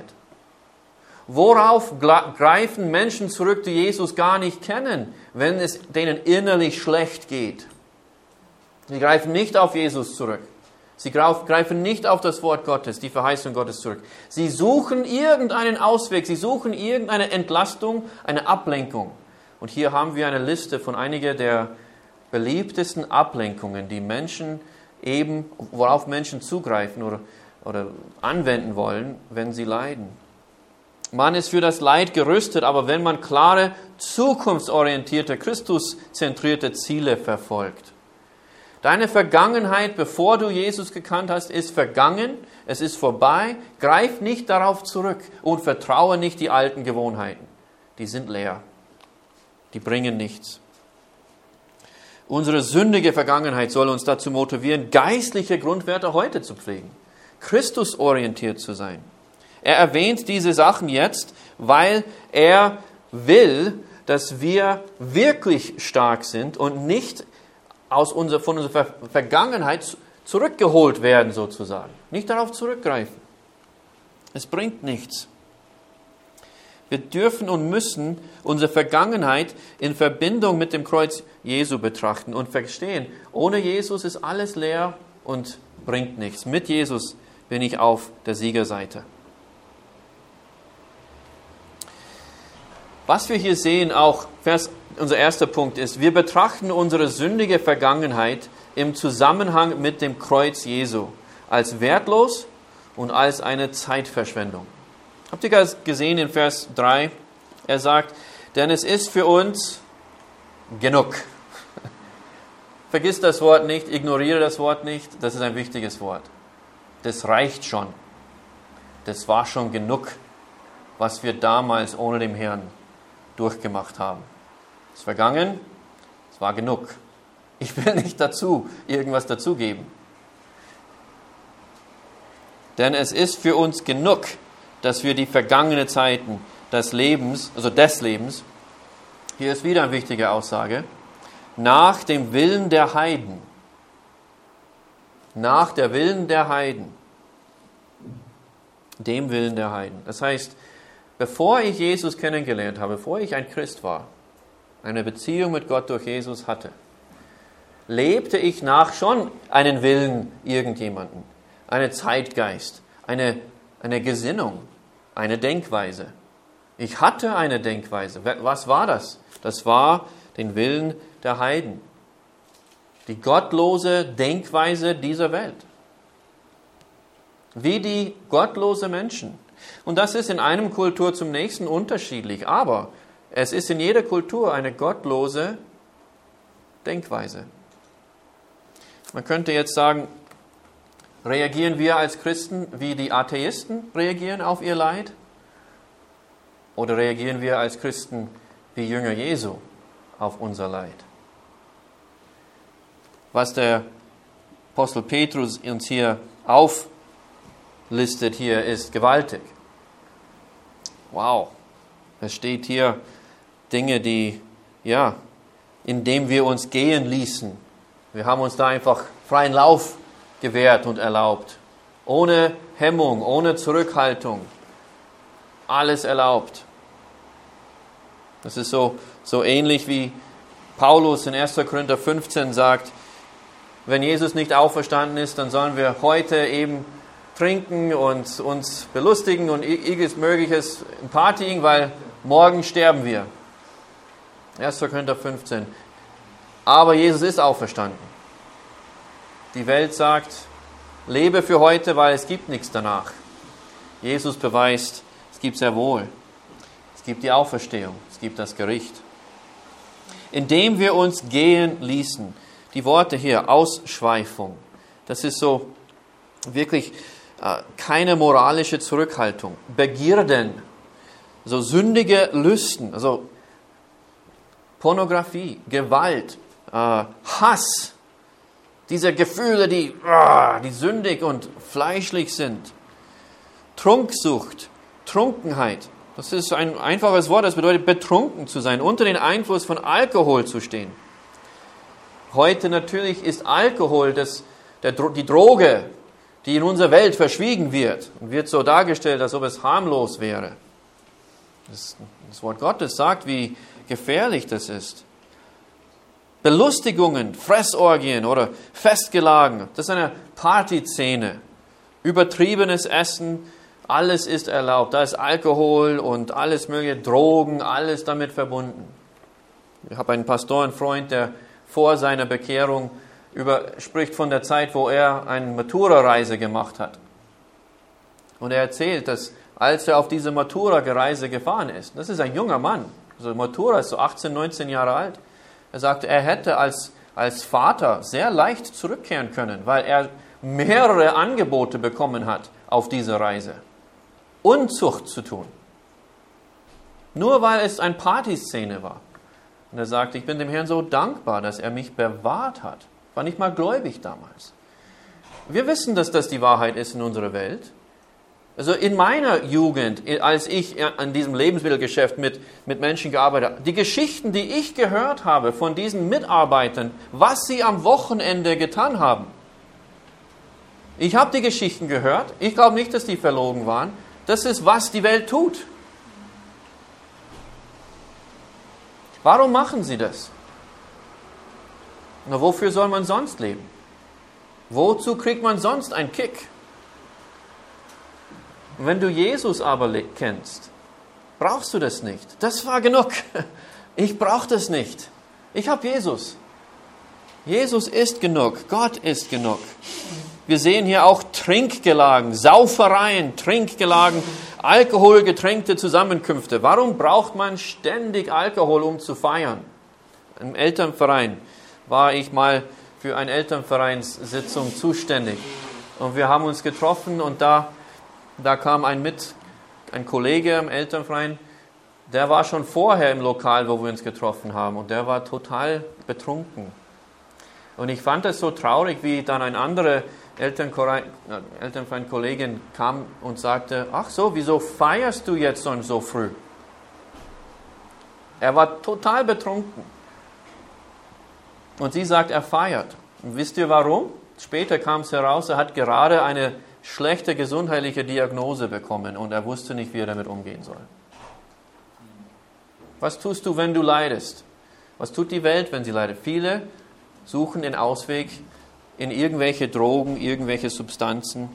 Worauf greifen Menschen zurück, die Jesus gar nicht kennen, wenn es denen innerlich schlecht geht? Sie greifen nicht auf Jesus zurück. Sie greifen nicht auf das Wort Gottes, die Verheißung Gottes zurück. Sie suchen irgendeinen Ausweg, sie suchen irgendeine Entlastung, eine Ablenkung. Und hier haben wir eine Liste von einigen der beliebtesten Ablenkungen, die Menschen eben, worauf Menschen zugreifen oder, oder anwenden wollen, wenn sie leiden. Man ist für das Leid gerüstet, aber wenn man klare, zukunftsorientierte, Christuszentrierte Ziele verfolgt. Deine Vergangenheit, bevor du Jesus gekannt hast, ist vergangen, es ist vorbei. Greif nicht darauf zurück und vertraue nicht die alten Gewohnheiten. Die sind leer. Die bringen nichts. Unsere sündige Vergangenheit soll uns dazu motivieren, geistliche Grundwerte heute zu pflegen, Christusorientiert zu sein. Er erwähnt diese Sachen jetzt, weil er will, dass wir wirklich stark sind und nicht aus unserer, von unserer Vergangenheit zurückgeholt werden, sozusagen. Nicht darauf zurückgreifen. Es bringt nichts. Wir dürfen und müssen unsere Vergangenheit in Verbindung mit dem Kreuz Jesu betrachten und verstehen, ohne Jesus ist alles leer und bringt nichts. Mit Jesus bin ich auf der Siegerseite. Was wir hier sehen, auch Vers, unser erster Punkt ist, wir betrachten unsere sündige Vergangenheit im Zusammenhang mit dem Kreuz Jesu als wertlos und als eine Zeitverschwendung. Habt ihr das gesehen in Vers drei? Er sagt, Denn es ist für uns genug. Vergiss das Wort nicht, ignoriere das Wort nicht, das ist ein wichtiges Wort. Das reicht schon. Das war schon genug, was wir damals ohne den Herrn durchgemacht haben. Es ist vergangen, es war genug. Ich will nicht dazu irgendwas dazugeben. Denn es ist für uns genug, dass wir die vergangenen Zeiten des Lebens, also des Lebens, hier ist wieder eine wichtige Aussage, nach dem Willen der Heiden, nach der Willen der Heiden, dem Willen der Heiden. Das heißt, bevor ich Jesus kennengelernt habe, bevor ich ein Christ war, eine Beziehung mit Gott durch Jesus hatte, lebte ich nach schon einen Willen irgendjemanden, einen Zeitgeist, eine, eine Gesinnung, eine Denkweise. Ich hatte eine Denkweise. Was war das? Das war den Willen der Heiden. Die gottlose Denkweise dieser Welt. Wie die gottlose Menschen. Und das ist in einem Kultur zum nächsten unterschiedlich. Aber es ist in jeder Kultur eine gottlose Denkweise. Man könnte jetzt sagen, reagieren wir als Christen, wie die Atheisten reagieren auf ihr Leid? Oder reagieren wir als Christen wie Jünger Jesu auf unser Leid? Was der Apostel Petrus uns hier auflistet, hier ist gewaltig. Wow, es steht hier Dinge, die, ja, indem wir uns gehen ließen. Wir haben uns da einfach freien Lauf gewährt und erlaubt. Ohne Hemmung, ohne Zurückhaltung. Alles erlaubt. Das ist so, so ähnlich wie Paulus in erster Korinther fünfzehn sagt, wenn Jesus nicht auferstanden ist, dann sollen wir heute eben trinken und uns belustigen und irgendes Mögliches partyen, weil morgen sterben wir. erster Korinther fünfzehn. Aber Jesus ist auferstanden. Die Welt sagt, lebe für heute, weil es gibt nichts danach. Jesus beweist, es gibt sehr wohl. Es gibt die Auferstehung, es gibt das Gericht. Indem wir uns gehen ließen, die Worte hier, Ausschweifung, das ist so wirklich äh, keine moralische Zurückhaltung. Begierden, so sündige Lüsten, also Pornografie, Gewalt, äh, Hass, diese Gefühle, die, uh, die sündig und fleischlich sind. Trunksucht, Trunkenheit. Das ist ein einfaches Wort, das bedeutet betrunken zu sein, unter den Einfluss von Alkohol zu stehen. Heute natürlich ist Alkohol das, der, die Droge, die in unserer Welt verschwiegen wird. Und wird so dargestellt, als ob es harmlos wäre. Das, das Wort Gottes sagt, wie gefährlich das ist. Belustigungen, Fressorgien oder Festgelagen, das ist eine Partyszene. Übertriebenes Essen, alles ist erlaubt. Da ist Alkohol und alles mögliche, Drogen, alles damit verbunden. Ich habe einen Pastorenfreund, der vor seiner Bekehrung über, spricht von der Zeit, wo er eine Matura-Reise gemacht hat. Und er erzählt, dass als er auf diese Matura-Reise gefahren ist, das ist ein junger Mann, also Matura ist so achtzehn, neunzehn Jahre alt, er sagte, er hätte als, als Vater sehr leicht zurückkehren können, weil er mehrere Angebote bekommen hat auf dieser Reise. Unzucht zu tun. Nur weil es eine Partyszene war. Und er sagte, ich bin dem Herrn so dankbar, dass er mich bewahrt hat. Ich war nicht mal gläubig damals. Wir wissen, dass das die Wahrheit ist in unserer Welt. Also in meiner Jugend, als ich an diesem Lebensmittelgeschäft mit, mit Menschen gearbeitet habe, die Geschichten, die ich gehört habe von diesen Mitarbeitern, was sie am Wochenende getan haben. Ich habe die Geschichten gehört. Ich glaube nicht, dass die verlogen waren. Das ist, was die Welt tut. Warum machen sie das? Na, wofür soll man sonst leben? Wozu kriegt man sonst einen Kick? Wenn du Jesus aber kennst, brauchst du das nicht. Das war genug. Ich brauche das nicht. Ich habe Jesus. Jesus ist genug. Gott ist genug. Wir sehen hier auch Trinkgelagen, Saufereien, Trinkgelagen, alkoholgetränkte Zusammenkünfte. Warum braucht man ständig Alkohol, um zu feiern? Im Elternverein war ich mal für eine Elternvereinssitzung zuständig. Und wir haben uns getroffen und da, da kam ein mit, ein Kollege im Elternverein, der war schon vorher im Lokal, wo wir uns getroffen haben, und der war total betrunken. Und ich fand es so traurig, wie dann eine andere Elternverein-Kollegin kam und sagte, ach so, wieso feierst du jetzt schon so früh? Er war total betrunken. Und sie sagt, er feiert. Und wisst ihr warum? Später kam es heraus, er hat gerade eine schlechte gesundheitliche Diagnose bekommen und er wusste nicht, wie er damit umgehen soll. Was tust du, wenn du leidest? Was tut die Welt, wenn sie leidet? Viele suchen den Ausweg in irgendwelche Drogen, irgendwelche Substanzen.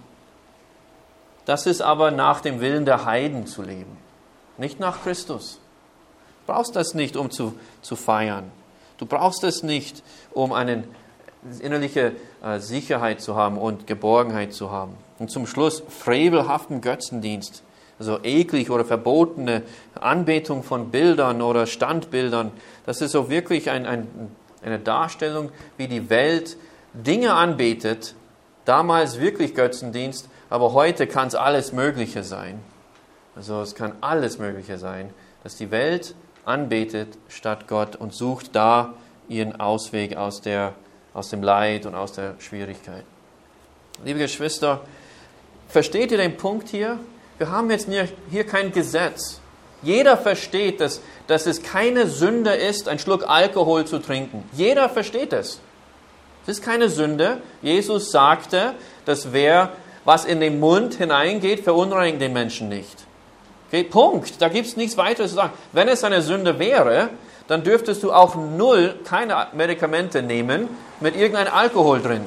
Das ist aber nach dem Willen der Heiden zu leben, nicht nach Christus. Du brauchst das nicht, um zu, zu feiern. Du brauchst es nicht, um eine innerliche äh, Sicherheit zu haben und Geborgenheit zu haben. Und zum Schluss frevelhaften Götzendienst, also eklig oder verbotene Anbetung von Bildern oder Standbildern. Das ist so wirklich ein, ein, eine Darstellung, wie die Welt Dinge anbetet. Damals wirklich Götzendienst, aber heute kann es alles Mögliche sein. Also es kann alles Mögliche sein, dass die Welt anbetet statt Gott und sucht da ihren Ausweg aus, der, aus dem Leid und aus der Schwierigkeit. Liebe Geschwister, versteht ihr den Punkt hier? Wir haben jetzt hier kein Gesetz. Jeder versteht, dass, dass es keine Sünde ist, einen Schluck Alkohol zu trinken. Jeder versteht es. Es ist keine Sünde. Jesus sagte, dass wer, was in den Mund hineingeht, verunreinigt den Menschen nicht. Okay, Punkt. Da gibt es nichts weiteres zu sagen. Wenn es eine Sünde wäre, dann dürftest du auch null keine Medikamente nehmen mit irgendeinem Alkohol drin.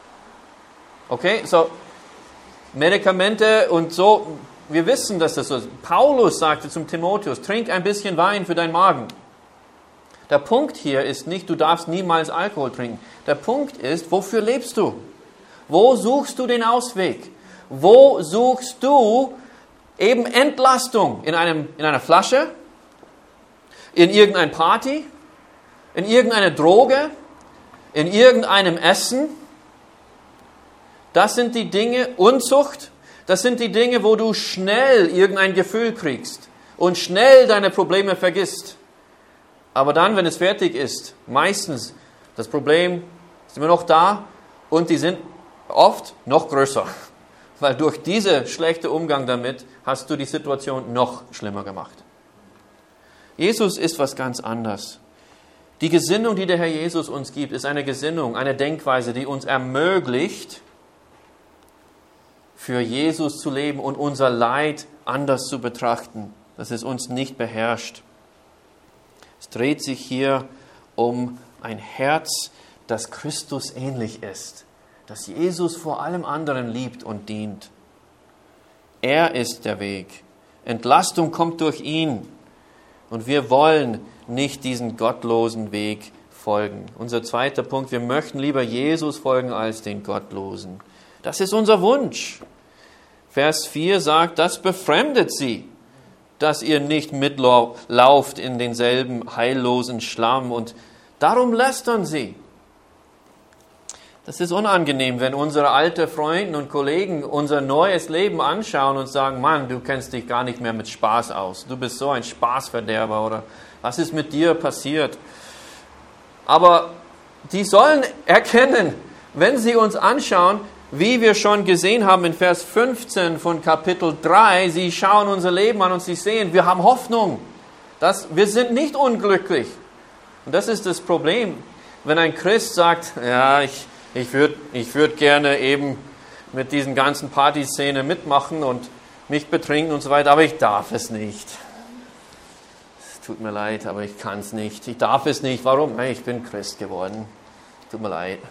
Okay, so Medikamente und so, wir wissen, dass das so ist. Paulus sagte zum Timotheus, trink ein bisschen Wein für deinen Magen. Der Punkt hier ist nicht, du darfst niemals Alkohol trinken. Der Punkt ist, wofür lebst du? Wo suchst du den Ausweg? Wo suchst du eben Entlastung? In, einem, in einer Flasche? In irgendeiner Party? In irgendeiner Droge? In irgendeinem Essen? Das sind die Dinge, Unzucht, das sind die Dinge, wo du schnell irgendein Gefühl kriegst und schnell deine Probleme vergisst. Aber dann, wenn es fertig ist, meistens das Problem ist immer noch da und die sind oft noch größer. Weil durch diesen schlechten Umgang damit hast du die Situation noch schlimmer gemacht. Jesus ist was ganz anderes. Die Gesinnung, die der Herr Jesus uns gibt, ist eine Gesinnung, eine Denkweise, die uns ermöglicht, für Jesus zu leben und unser Leid anders zu betrachten, dass es uns nicht beherrscht. Es dreht sich hier um ein Herz, das Christus ähnlich ist, das Jesus vor allem anderen liebt und dient. Er ist der Weg. Entlastung kommt durch ihn. Und wir wollen nicht diesen gottlosen Weg folgen. Unser zweiter Punkt, wir möchten lieber Jesus folgen als den Gottlosen. Das ist unser Wunsch. Vers vier sagt, das befremdet sie, dass ihr nicht mitlauft in denselben heillosen Schlamm und darum lästern sie. Das ist unangenehm, wenn unsere alten Freunde und Kollegen unser neues Leben anschauen und sagen, Mann, du kennst dich gar nicht mehr mit Spaß aus. Du bist so ein Spaßverderber oder was ist mit dir passiert? Aber die sollen erkennen, wenn sie uns anschauen, wie wir schon gesehen haben in Vers fünfzehn von Kapitel drei, sie schauen unser Leben an und sie sehen, wir haben Hoffnung. Das, wir sind nicht unglücklich. Und das ist das Problem, wenn ein Christ sagt, ja, ich, ich würde ich würd gerne eben mit diesen ganzen Partyszenen mitmachen und mich betrinken und so weiter, aber ich darf es nicht. Es tut mir leid, aber ich kann es nicht. Ich darf es nicht. Warum? Ich bin Christ geworden. Tut mir leid.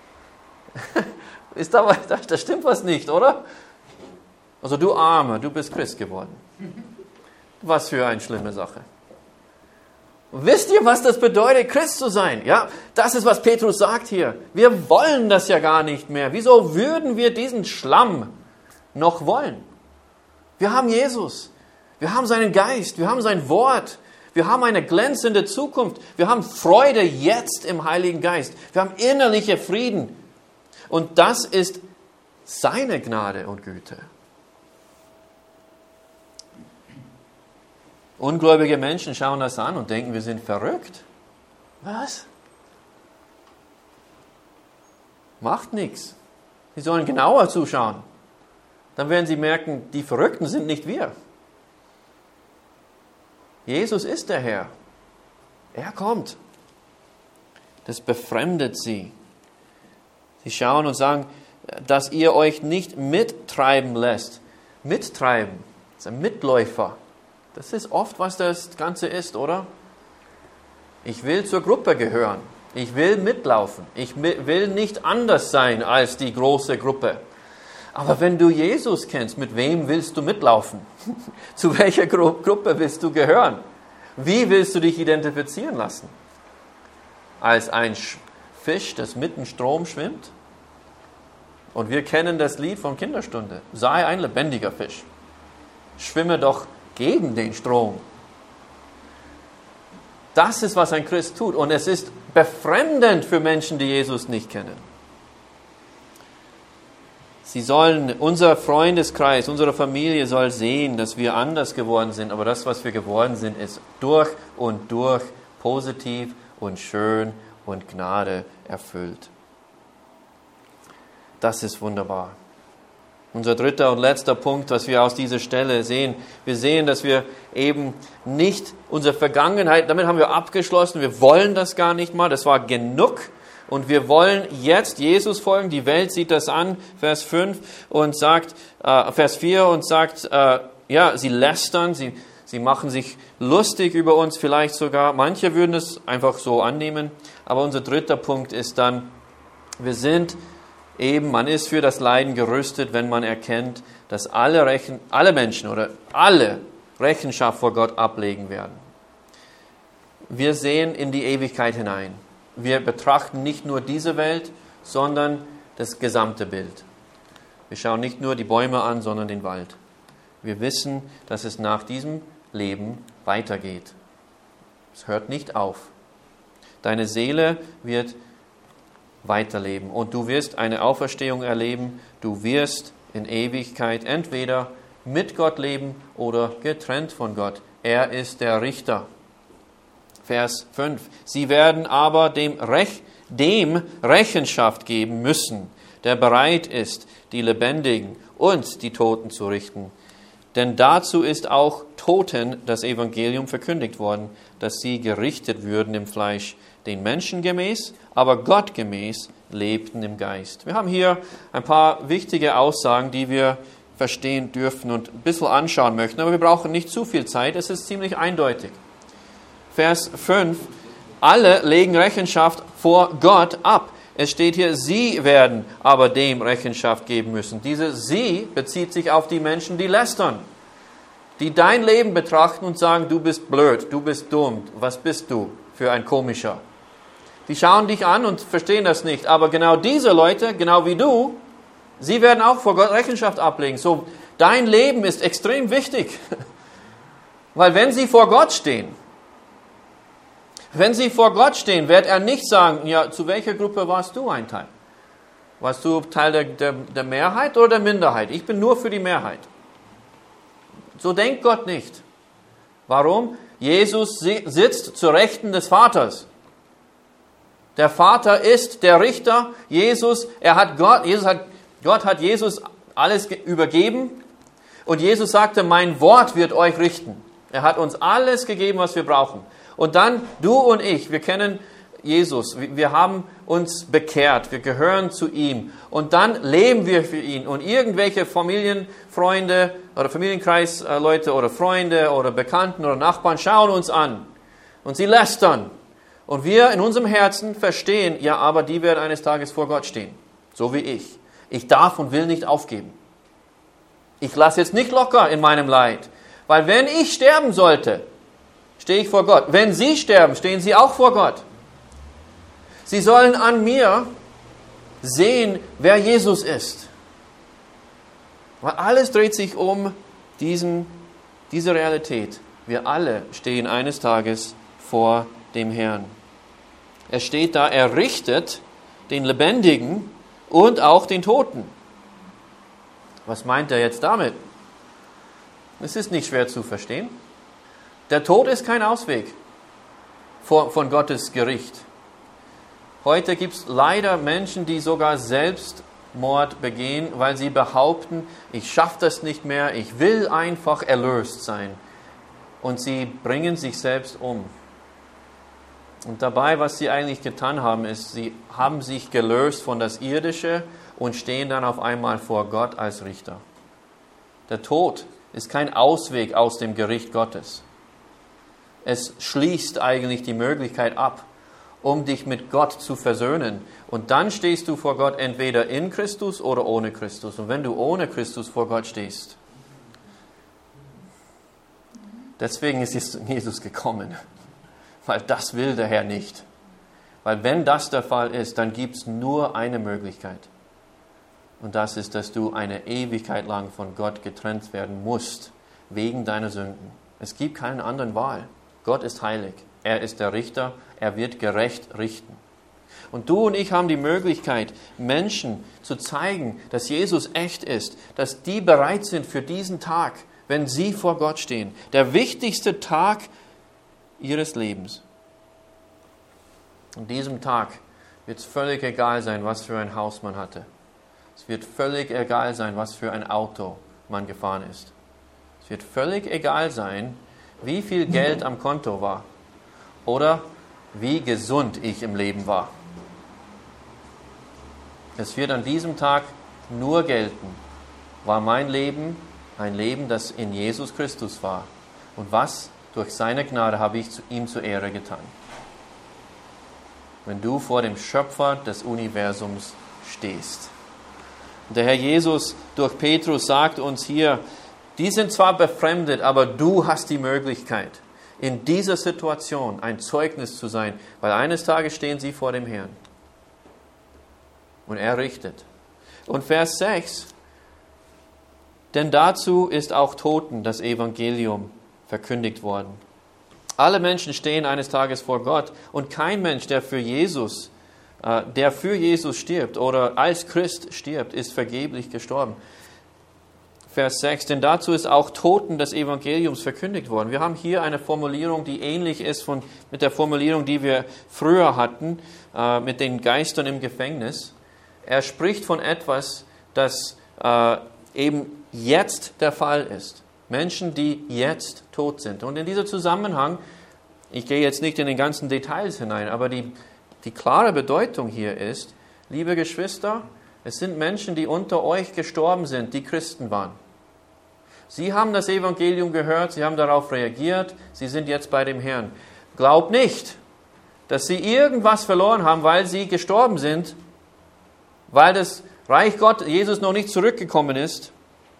Ist aber, da stimmt was nicht, oder? Also du Armer, du bist Christ geworden. Was für eine schlimme Sache. Wisst ihr, was das bedeutet, Christ zu sein? Ja, das ist, was Petrus sagt hier. Wir wollen das ja gar nicht mehr. Wieso würden wir diesen Schlamm noch wollen? Wir haben Jesus. Wir haben seinen Geist. Wir haben sein Wort. Wir haben eine glänzende Zukunft. Wir haben Freude jetzt im Heiligen Geist. Wir haben innerliche Frieden. Und das ist seine Gnade und Güte. Ungläubige Menschen schauen das an und denken, wir sind verrückt. Was? Macht nichts. Sie sollen genauer zuschauen. Dann werden sie merken, die Verrückten sind nicht wir. Jesus ist der Herr. Er kommt. Das befremdet sie. Sie schauen und sagen, dass ihr euch nicht mittreiben lässt. Mittreiben, das ist ein Mitläufer. Das ist oft, was das Ganze ist, oder? Ich will zur Gruppe gehören. Ich will mitlaufen. Ich will nicht anders sein als die große Gruppe. Aber wenn du Jesus kennst, mit wem willst du mitlaufen? Zu welcher Gru- Gruppe willst du gehören? Wie willst du dich identifizieren lassen? Als ein Fisch, das mitten im Strom schwimmt? Und wir kennen das Lied von Kinderstunde. Sei ein lebendiger Fisch. Schwimme doch gegen den Strom. Das ist, was ein Christ tut. Und es ist befremdend für Menschen, die Jesus nicht kennen. Sie sollen, unser Freundeskreis, unsere Familie soll sehen, dass wir anders geworden sind. Aber das, was wir geworden sind, ist durch und durch positiv und schön und Gnade erfüllt. Das ist wunderbar. Unser dritter und letzter Punkt, was wir aus dieser Stelle sehen, wir sehen, dass wir eben nicht unsere Vergangenheit, damit haben wir abgeschlossen, wir wollen das gar nicht mal, das war genug und wir wollen jetzt Jesus folgen. Die Welt sieht das an, Vers fünf und sagt, äh, Vers vier und sagt, äh, ja, sie lästern, sie, sie machen sich lustig über uns vielleicht sogar. Manche würden es einfach so annehmen, aber unser dritter Punkt ist dann, wir sind Eben, man ist für das Leiden gerüstet, wenn man erkennt, dass alle, Rechen, alle Menschen oder alle Rechenschaft vor Gott ablegen werden. Wir sehen in die Ewigkeit hinein. Wir betrachten nicht nur diese Welt, sondern das gesamte Bild. Wir schauen nicht nur die Bäume an, sondern den Wald. Wir wissen, dass es nach diesem Leben weitergeht. Es hört nicht auf. Deine Seele wird weiterleben. Und du wirst eine Auferstehung erleben. Du wirst in Ewigkeit entweder mit Gott leben oder getrennt von Gott. Er ist der Richter. Vers fünf. Sie werden aber dem, Rech, dem Rechenschaft geben müssen, der bereit ist, die Lebendigen und die Toten zu richten. Denn dazu ist auch Toten das Evangelium verkündigt worden, dass sie gerichtet würden im Fleisch, den Menschen gemäß, aber Gott gemäß lebten im Geist. Wir haben hier ein paar wichtige Aussagen, die wir verstehen dürfen und ein bisschen anschauen möchten, aber wir brauchen nicht zu viel Zeit, es ist ziemlich eindeutig. Vers fünf, alle legen Rechenschaft vor Gott ab. Es steht hier, sie werden aber dem Rechenschaft geben müssen. Diese sie bezieht sich auf die Menschen, die lästern, die dein Leben betrachten und sagen, du bist blöd, du bist dumm, was bist du für ein Komischer? Die schauen dich an und verstehen das nicht. Aber genau diese Leute, genau wie du, sie werden auch vor Gott Rechenschaft ablegen. So, dein Leben ist extrem wichtig. Weil wenn sie vor Gott stehen, wenn sie vor Gott stehen, wird er nicht sagen, ja, zu welcher Gruppe warst du ein Teil? Warst du Teil der, der, der Mehrheit oder der Minderheit? Ich bin nur für die Mehrheit. So denkt Gott nicht. Warum? Jesus sitzt zur Rechten des Vaters. Der Vater ist der Richter. Jesus, er hat Gott, Jesus hat, Gott hat Jesus alles übergeben. Und Jesus sagte, mein Wort wird euch richten. Er hat uns alles gegeben, was wir brauchen. Und dann, du und ich, wir kennen Jesus. Wir haben uns bekehrt. Wir gehören zu ihm. Und dann leben wir für ihn. Und irgendwelche Familienfreunde oder Familienkreisleute oder Freunde oder Bekannten oder Nachbarn schauen uns an. Und sie lästern. Und wir in unserem Herzen verstehen, ja, aber die werden eines Tages vor Gott stehen. So wie ich. Ich darf und will nicht aufgeben. Ich lasse jetzt nicht locker in meinem Leid. Weil wenn ich sterben sollte, stehe ich vor Gott. Wenn sie sterben, stehen sie auch vor Gott. Sie sollen an mir sehen, wer Jesus ist. Weil alles dreht sich um diesen, diese Realität. Wir alle stehen eines Tages vor dem Herrn. Er steht da, er richtet den Lebendigen und auch den Toten. Was meint er jetzt damit? Es ist nicht schwer zu verstehen. Der Tod ist kein Ausweg von Gottes Gericht. Heute gibt es leider Menschen, die sogar Selbstmord begehen, weil sie behaupten, ich schaffe das nicht mehr, ich will einfach erlöst sein. Und sie bringen sich selbst um. Und dabei, was sie eigentlich getan haben, ist, sie haben sich gelöst von das Irdische und stehen dann auf einmal vor Gott als Richter. Der Tod ist kein Ausweg aus dem Gericht Gottes. Es schließt eigentlich die Möglichkeit ab, um dich mit Gott zu versöhnen. Und dann stehst du vor Gott entweder in Christus oder ohne Christus. Und wenn du ohne Christus vor Gott stehst, deswegen ist Jesus gekommen, weil das will der Herr nicht. Weil wenn das der Fall ist, dann gibt es nur eine Möglichkeit. Und das ist, dass du eine Ewigkeit lang von Gott getrennt werden musst, wegen deiner Sünden. Es gibt keine andere Wahl. Gott ist heilig. Er ist der Richter. Er wird gerecht richten. Und du und ich haben die Möglichkeit, Menschen zu zeigen, dass Jesus echt ist, dass die bereit sind für diesen Tag, wenn sie vor Gott stehen. Der wichtigste Tag ihres Lebens. An diesem Tag wird es völlig egal sein, was für ein Haus man hatte. Es wird völlig egal sein, was für ein Auto man gefahren ist. Es wird völlig egal sein, wie viel Geld am Konto war oder wie gesund ich im Leben war. Es wird an diesem Tag nur gelten, war mein Leben ein Leben, das in Jesus Christus war. Und was durch seine Gnade habe ich ihm zur Ehre getan. Wenn du vor dem Schöpfer des Universums stehst. Und der Herr Jesus durch Petrus sagt uns hier, die sind zwar befremdet, aber du hast die Möglichkeit, in dieser Situation ein Zeugnis zu sein, weil eines Tages stehen sie vor dem Herrn. Und er richtet. Und Vers sechs, denn dazu ist auch Toten das Evangelium verkündigt worden. Alle Menschen stehen eines Tages vor Gott und kein Mensch, der für Jesus, äh, der für Jesus stirbt oder als Christ stirbt, ist vergeblich gestorben. Vers sechs, denn dazu ist auch Toten des Evangeliums verkündigt worden. Wir haben hier eine Formulierung, die ähnlich ist von, mit der Formulierung, die wir früher hatten, äh, mit den Geistern im Gefängnis. Er spricht von etwas, das äh, eben jetzt der Fall ist. Menschen, die jetzt tot sind. Und in diesem Zusammenhang, ich gehe jetzt nicht in den ganzen Details hinein, aber die, die klare Bedeutung hier ist, liebe Geschwister, es sind Menschen, die unter euch gestorben sind, die Christen waren. Sie haben das Evangelium gehört, sie haben darauf reagiert, sie sind jetzt bei dem Herrn. Glaubt nicht, dass sie irgendwas verloren haben, weil sie gestorben sind, weil das Reich Gottes, Jesus noch nicht zurückgekommen ist.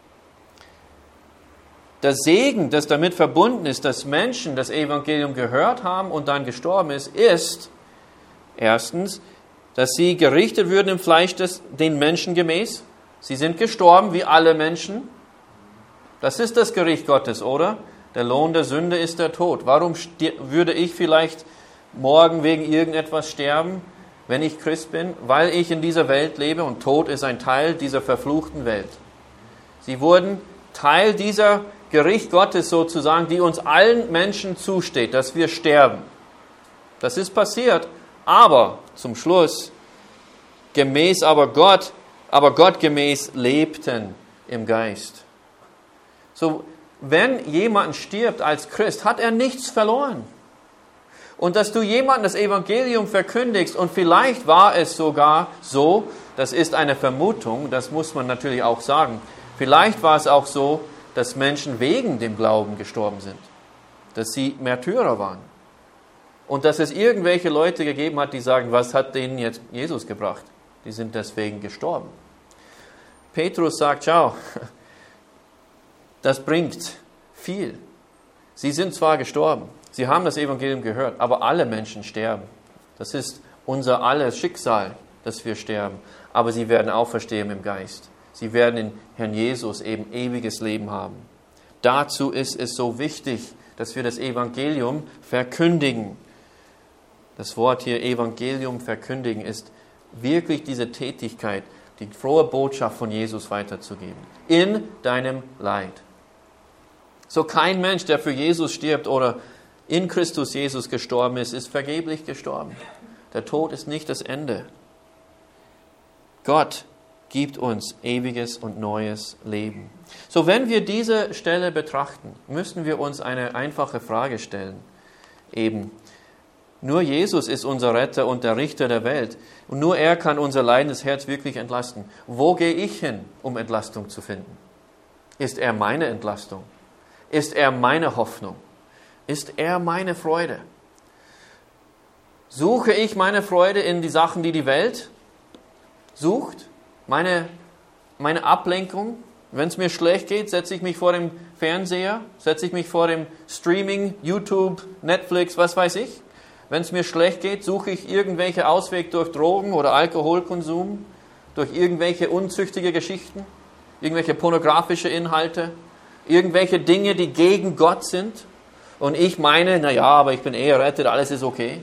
Der Segen, das damit verbunden ist, dass Menschen das Evangelium gehört haben und dann gestorben ist, ist erstens, dass sie gerichtet würden im Fleisch des, den Menschen gemäß. Sie sind gestorben wie alle Menschen. Das ist das Gericht Gottes, oder? Der Lohn der Sünde ist der Tod. Warum würde ich vielleicht morgen wegen irgendetwas sterben, wenn ich Christ bin? Weil ich in dieser Welt lebe und Tod ist ein Teil dieser verfluchten Welt. Sie wurden Teil dieser Gericht Gottes sozusagen, die uns allen Menschen zusteht, dass wir sterben. Das ist passiert, aber zum Schluss gemäß aber Gott, aber Gott gemäß lebten im Geist. So, wenn jemand stirbt als Christ, hat er nichts verloren. Und dass du jemandem das Evangelium verkündigst und vielleicht war es sogar so, das ist eine Vermutung, das muss man natürlich auch sagen, vielleicht war es auch so, dass Menschen wegen dem Glauben gestorben sind, dass sie Märtyrer waren und dass es irgendwelche Leute gegeben hat, die sagen, was hat denen jetzt Jesus gebracht? Die sind deswegen gestorben. Petrus sagt, schau, das bringt viel. Sie sind zwar gestorben, Sie haben das Evangelium gehört, aber alle Menschen sterben. Das ist unser alles Schicksal, dass wir sterben. Aber sie werden auferstehen im Geist. Sie werden in Herrn Jesus eben ewiges Leben haben. Dazu ist es so wichtig, dass wir das Evangelium verkündigen. Das Wort hier Evangelium verkündigen ist wirklich diese Tätigkeit, die frohe Botschaft von Jesus weiterzugeben. In deinem Leid. So kein Mensch, der für Jesus stirbt oder in Christus Jesus gestorben ist, ist vergeblich gestorben. Der Tod ist nicht das Ende. Gott gibt uns ewiges und neues Leben. So, wenn wir diese Stelle betrachten, müssen wir uns eine einfache Frage stellen. Eben, nur Jesus ist unser Retter und der Richter der Welt. Und nur er kann unser leidendes Herz wirklich entlasten. Wo gehe ich hin, um Entlastung zu finden? Ist er meine Entlastung? Ist er meine Hoffnung? Ist er meine Freude? Suche ich meine Freude in die Sachen, die die Welt sucht? Meine, meine Ablenkung? Wenn es mir schlecht geht, setze ich mich vor dem Fernseher, setze ich mich vor dem Streaming, YouTube, Netflix, was weiß ich. Wenn es mir schlecht geht, suche ich irgendwelche Auswege durch Drogen oder Alkoholkonsum, durch irgendwelche unzüchtige Geschichten, irgendwelche pornografische Inhalte, irgendwelche Dinge, die gegen Gott sind. Und ich meine, naja, aber ich bin eh errettet, alles ist okay.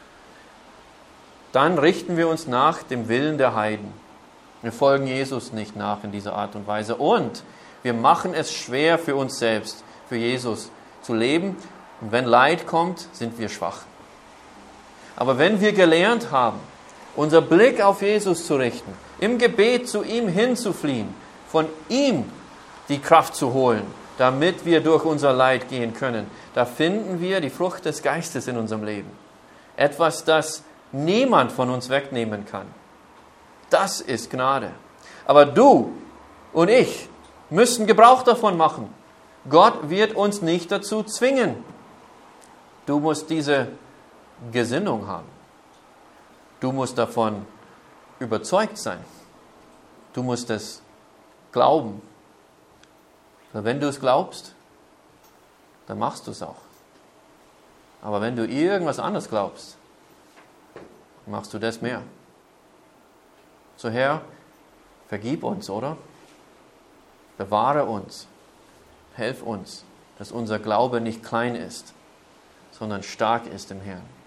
Dann richten wir uns nach dem Willen der Heiden. Wir folgen Jesus nicht nach in dieser Art und Weise. Und wir machen es schwer für uns selbst, für Jesus zu leben. Und wenn Leid kommt, sind wir schwach. Aber wenn wir gelernt haben, unser Blick auf Jesus zu richten, im Gebet zu ihm hinzufliehen, von ihm die Kraft zu holen, damit wir durch unser Leid gehen können, da finden wir die Frucht des Geistes in unserem Leben. Etwas, das niemand von uns wegnehmen kann. Das ist Gnade. Aber du und ich müssen Gebrauch davon machen. Gott wird uns nicht dazu zwingen. Du musst diese Gesinnung haben. Du musst davon überzeugt sein. Du musst es glauben. Und wenn du es glaubst, dann machst du es auch. Aber wenn du irgendwas anderes glaubst, machst du das mehr. So Herr, vergib uns, oder? Bewahre uns. Helf uns, dass unser Glaube nicht klein ist, sondern stark ist im Herrn.